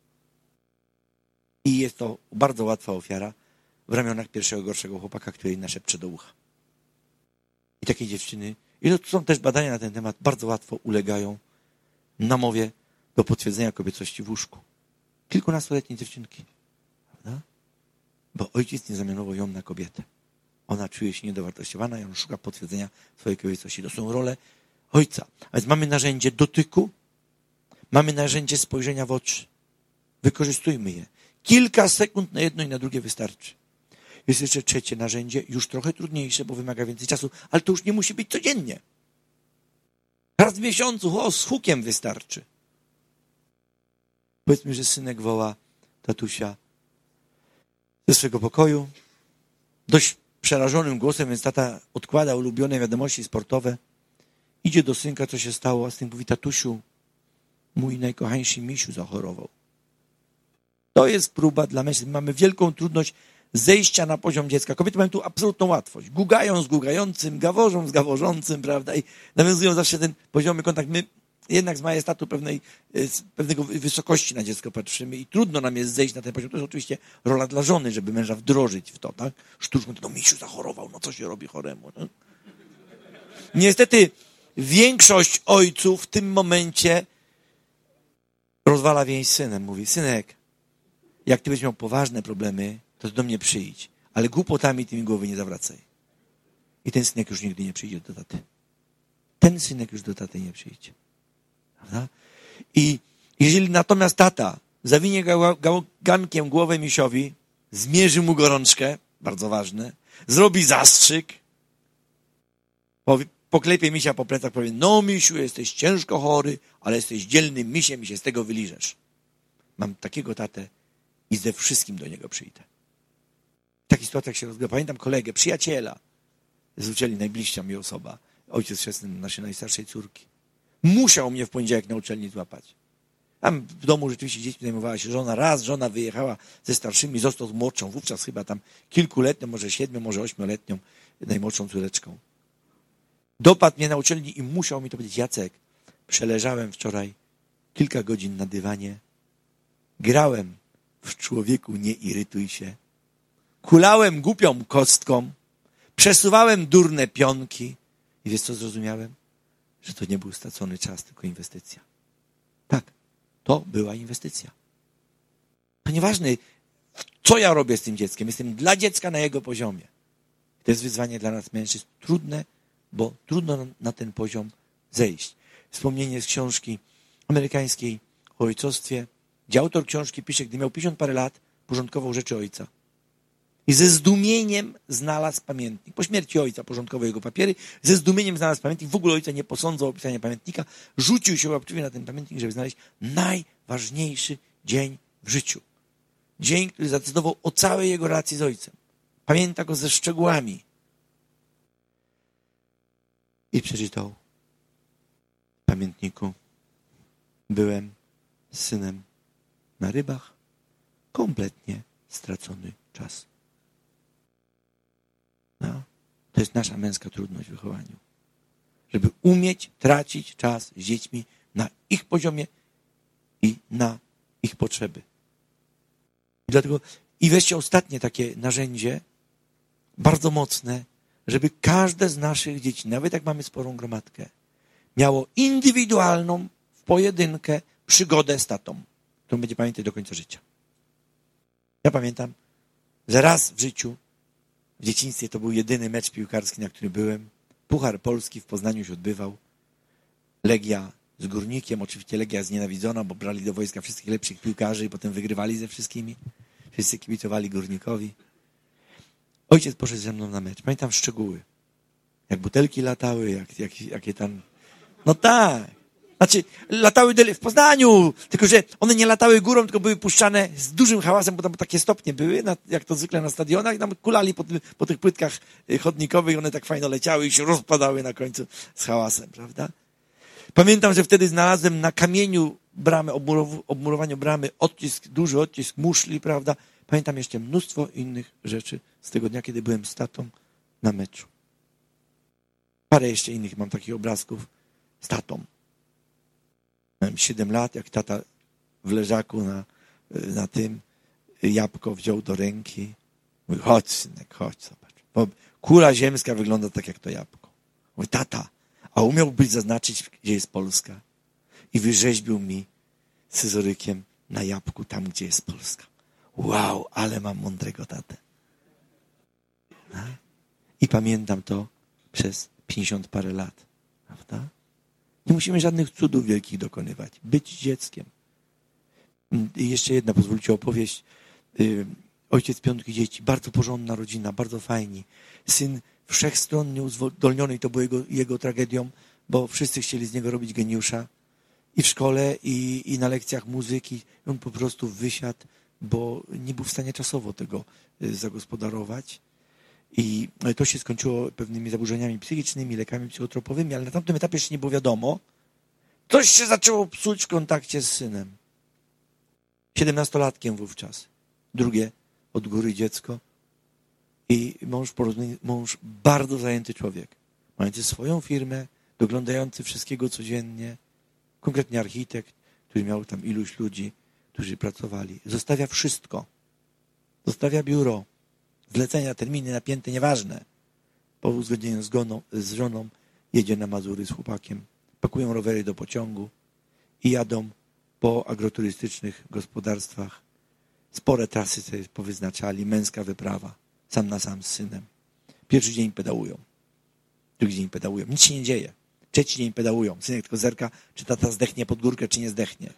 I jest to bardzo łatwa ofiara w ramionach pierwszego gorszego chłopaka, który jej naszepcze do ucha. I takie dziewczyny, i to są też badania na ten temat, bardzo łatwo ulegają namowie do potwierdzenia kobiecości w łóżku. Kilkunastoletnie dziewczynki. Prawda? Bo ojciec nie zamianował ją na kobietę. Ona czuje się niedowartościowana i on szuka potwierdzenia swojej kobiecości. To są role ojca. A więc mamy narzędzie dotyku, mamy narzędzie spojrzenia w oczy. Wykorzystujmy je. Kilka sekund na jedno i na drugie wystarczy. Jest jeszcze trzecie narzędzie, już trochę trudniejsze, bo wymaga więcej czasu, ale to już nie musi być codziennie. Raz w miesiącu, o, z hukiem wystarczy. Powiedzmy, że synek woła tatusia ze swego pokoju, dość przerażonym głosem, więc tata odkłada ulubione wiadomości sportowe, idzie do synka, co się stało, a syn mówi, tatusiu, mój najkochańszy misiu zachorował. To jest próba dla mężczyzn. Mamy wielką trudność zejścia na poziom dziecka. Kobiety mają tu absolutną łatwość. Gugają z gugającym, gaworzą z gaworzącym, prawda? I nawiązują zawsze ten poziomy kontakt. My jednak z majestatu pewnej, z pewnego wysokości na dziecko patrzymy i trudno nam jest zejść na ten poziom. To jest oczywiście rola dla żony, żeby męża wdrożyć w to, tak? Sztuczką, no misiu zachorował, no co się robi choremu? No? Niestety większość ojców w tym momencie rozwala więź z synem. Mówi, synek, jak ty będziesz miał poważne problemy, to do mnie przyjdź. Ale głupotami tymi głowy nie zawracaj. I ten synek już nigdy nie przyjdzie do taty. Ten synek już do taty nie przyjdzie. Prawda? I jeżeli natomiast tata zawinie gankiem głowę misiowi, zmierzy mu gorączkę, bardzo ważne, zrobi zastrzyk, poklepie misia po plecach, powie, no misiu, jesteś ciężko chory, ale jesteś dzielnym misiem i się z tego wyliżesz. Mam takiego tatę i ze wszystkim do niego przyjdę. W takich sytuacjach się rozgrywa. Pamiętam kolegę, przyjaciela z uczelni, najbliższa mi osoba, ojciec chrzestny naszej najstarszej córki. Musiał mnie w poniedziałek na uczelni złapać. Tam w domu rzeczywiście dziećmi zajmowała się żona. Raz żona wyjechała ze starszymi, został z młodszą, wówczas chyba tam kilkuletnią, może siedmiu, może ośmioletnią, najmłodszą córeczką. Dopadł mnie na uczelni i musiał mi to powiedzieć, Jacek, przeleżałem wczoraj kilka godzin na dywanie, grałem w człowieku, nie irytuj się, kulałem głupią kostką, przesuwałem durne pionki i wiesz co zrozumiałem? Że to nie był stracony czas, tylko inwestycja. Tak, to była inwestycja. To nieważne, co ja robię z tym dzieckiem. Jestem dla dziecka na jego poziomie. To jest wyzwanie dla nas mężczyzn trudne, bo trudno na ten poziom zejść. Wspomnienie z książki amerykańskiej o ojcostwie, gdzie autor książki pisze, gdy miał pięćdziesiąt parę lat, porządkował rzeczy ojca. I ze zdumieniem znalazł pamiętnik. Po śmierci ojca porządkował jego papiery, ze zdumieniem znalazł pamiętnik, w ogóle ojca nie posądzał o pisanie pamiętnika, rzucił się łapczywie na ten pamiętnik, żeby znaleźć najważniejszy dzień w życiu. Dzień, który zadecydował o całej jego relacji z ojcem. Pamięta go ze szczegółami. I przeczytał w pamiętniku: byłem z synem na rybach, kompletnie stracony czas. No, to jest nasza męska trudność w wychowaniu. Żeby umieć tracić czas z dziećmi na ich poziomie i na ich potrzeby. I dlatego i wreszcie ostatnie takie narzędzie, bardzo mocne, żeby każde z naszych dzieci, nawet jak mamy sporą gromadkę, miało indywidualną, w pojedynkę przygodę z tatą, którą będzie pamiętać do końca życia. Ja pamiętam, że raz w życiu, w dzieciństwie to był jedyny mecz piłkarski, na którym byłem. Puchar Polski w Poznaniu się odbywał. Legia z Górnikiem, oczywiście Legia znienawidzona, bo brali do wojska wszystkich lepszych piłkarzy i potem wygrywali ze wszystkimi. Wszyscy kibicowali Górnikowi. Ojciec poszedł ze mną na mecz. Pamiętam szczegóły. Jak butelki latały, jak, jak, jakie tam... No tak. Znaczy, latały w Poznaniu, tylko że one nie latały górą, tylko były puszczane z dużym hałasem, bo tam takie stopnie były, jak to zwykle na stadionach, i tam kulali po, tym, po tych płytkach chodnikowych i one tak fajno leciały i się rozpadały na końcu z hałasem, prawda? Pamiętam, że wtedy znalazłem na kamieniu bramy, obmurow- obmurowaniu bramy odcisk, duży odcisk muszli, prawda? Pamiętam jeszcze mnóstwo innych rzeczy z tego dnia, kiedy byłem z tatą na meczu. Parę jeszcze innych mam takich obrazków z tatą. Miałem siedem lat, jak tata w leżaku na, na tym jabłko wziął do ręki. Mówi, chodź synek, chodź, zobacz. Bo kula ziemska wygląda tak jak to jabłko. Mówi, tata, a umiałbyś zaznaczyć, gdzie jest Polska? I wyrzeźbił mi scyzorykiem na jabłku tam, gdzie jest Polska. Wow, ale mam mądrego tatę. No? I pamiętam to przez pięćdziesiąt parę lat. Prawda? Nie musimy żadnych cudów wielkich dokonywać. Być dzieckiem. I jeszcze jedna, pozwólcie, opowieść. Ojciec piątki dzieci, bardzo porządna rodzina, bardzo fajni. Syn wszechstronnie uzdolniony i to było jego, jego tragedią, bo wszyscy chcieli z niego robić geniusza. I w szkole, i, i na lekcjach muzyki. On po prostu wysiadł, bo nie był w stanie czasowo tego zagospodarować. I to się skończyło pewnymi zaburzeniami psychicznymi, lekami psychotropowymi, ale na tamtym etapie jeszcze nie było wiadomo. Coś się zaczęło psuć w kontakcie z synem. Siedemnastolatkiem wówczas. Drugie od góry dziecko. I mąż, mąż bardzo zajęty człowiek. Mający swoją firmę, doglądający wszystkiego codziennie. Konkretnie architekt, który miał tam iluś ludzi, którzy pracowali. Zostawia wszystko. Zostawia biuro. Zlecenia, terminy napięte, nieważne. Po uzgodnieniu z, goną, z żoną jedzie na Mazury z chłopakiem. Pakują rowery do pociągu i jadą po agroturystycznych gospodarstwach. Spore trasy sobie powyznaczali, męska wyprawa. Sam na sam z synem. Pierwszy dzień pedałują. Drugi dzień pedałują. Nic się nie dzieje. Trzeci dzień pedałują. Synek tylko zerka, czy tata zdechnie pod górkę, czy nie zdechnie.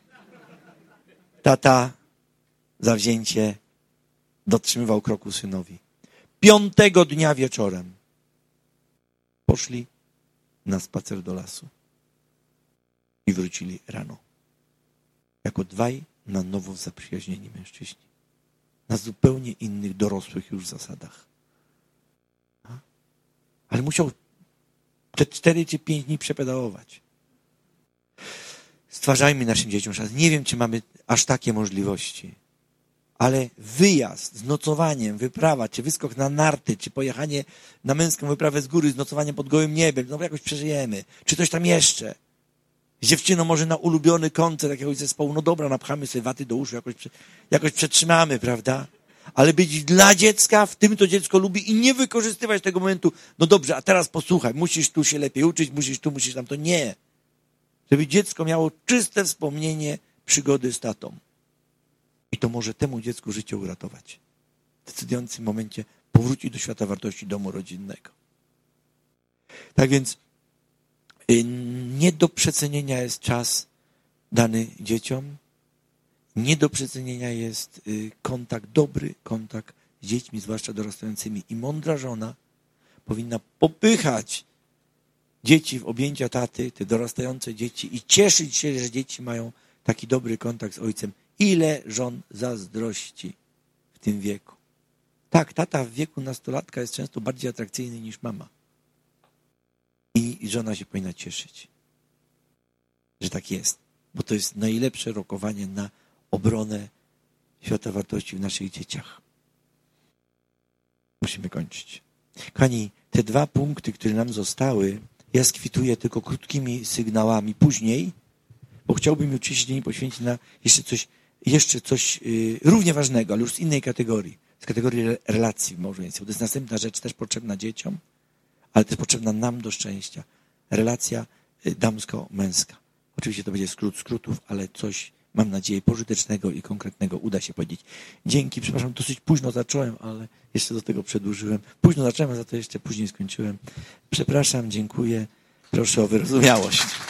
Tata zawzięcie dotrzymywał kroku synowi. Piątego dnia wieczorem poszli na spacer do lasu i wrócili rano. Jako dwaj na nowo zaprzyjaźnieni mężczyźni. Na zupełnie innych, dorosłych już zasadach. Ale musiał te cztery czy pięć dni przepedałować. Stwarzajmy naszym dzieciom czas. Nie wiem, czy mamy aż takie możliwości. Ale wyjazd z nocowaniem, wyprawa, czy wyskok na narty, czy pojechanie na męską wyprawę z góry z nocowaniem pod gołym niebem, no jakoś przeżyjemy. Czy coś tam jeszcze. Z dziewczyną może na ulubiony koncert jakiegoś zespołu. No dobra, napchamy sobie waty do uszu, jakoś, jakoś przetrzymamy, prawda? Ale być dla dziecka, w tym to dziecko lubi i nie wykorzystywać tego momentu. No dobrze, a teraz posłuchaj, musisz tu się lepiej uczyć, musisz tu, musisz tam. To nie. Żeby dziecko miało czyste wspomnienie przygody z tatą. I to może temu dziecku życie uratować. W decydującym momencie powrócić do świata wartości domu rodzinnego. Tak więc nie do przecenienia jest czas dany dzieciom. Nie do przecenienia jest kontakt, dobry kontakt z dziećmi, zwłaszcza dorastającymi. I mądra żona powinna popychać dzieci w objęcia taty, te dorastające dzieci i cieszyć się, że dzieci mają taki dobry kontakt z ojcem. Ile żon zazdrości w tym wieku. Tak, tata w wieku nastolatka jest często bardziej atrakcyjny niż mama. I żona się powinna cieszyć, że tak jest. Bo to jest najlepsze rokowanie na obronę świata wartości w naszych dzieciach. Musimy kończyć. Kochani, te dwa punkty, które nam zostały, ja skwituję tylko krótkimi sygnałami później, bo chciałbym jutrzejszy dzień poświęcić na jeszcze coś, jeszcze coś yy, równie ważnego, ale już z innej kategorii, z kategorii relacji w małżeństwie. To jest następna rzecz też potrzebna dzieciom, ale też potrzebna nam do szczęścia. Relacja yy, damsko-męska. Oczywiście to będzie skrót skrótów, ale coś, mam nadzieję, pożytecznego i konkretnego uda się powiedzieć. Dzięki, przepraszam, dosyć późno zacząłem, ale jeszcze do tego przedłużyłem. Późno zacząłem, a za to jeszcze później skończyłem. Przepraszam, dziękuję. Proszę o wyrozumiałość.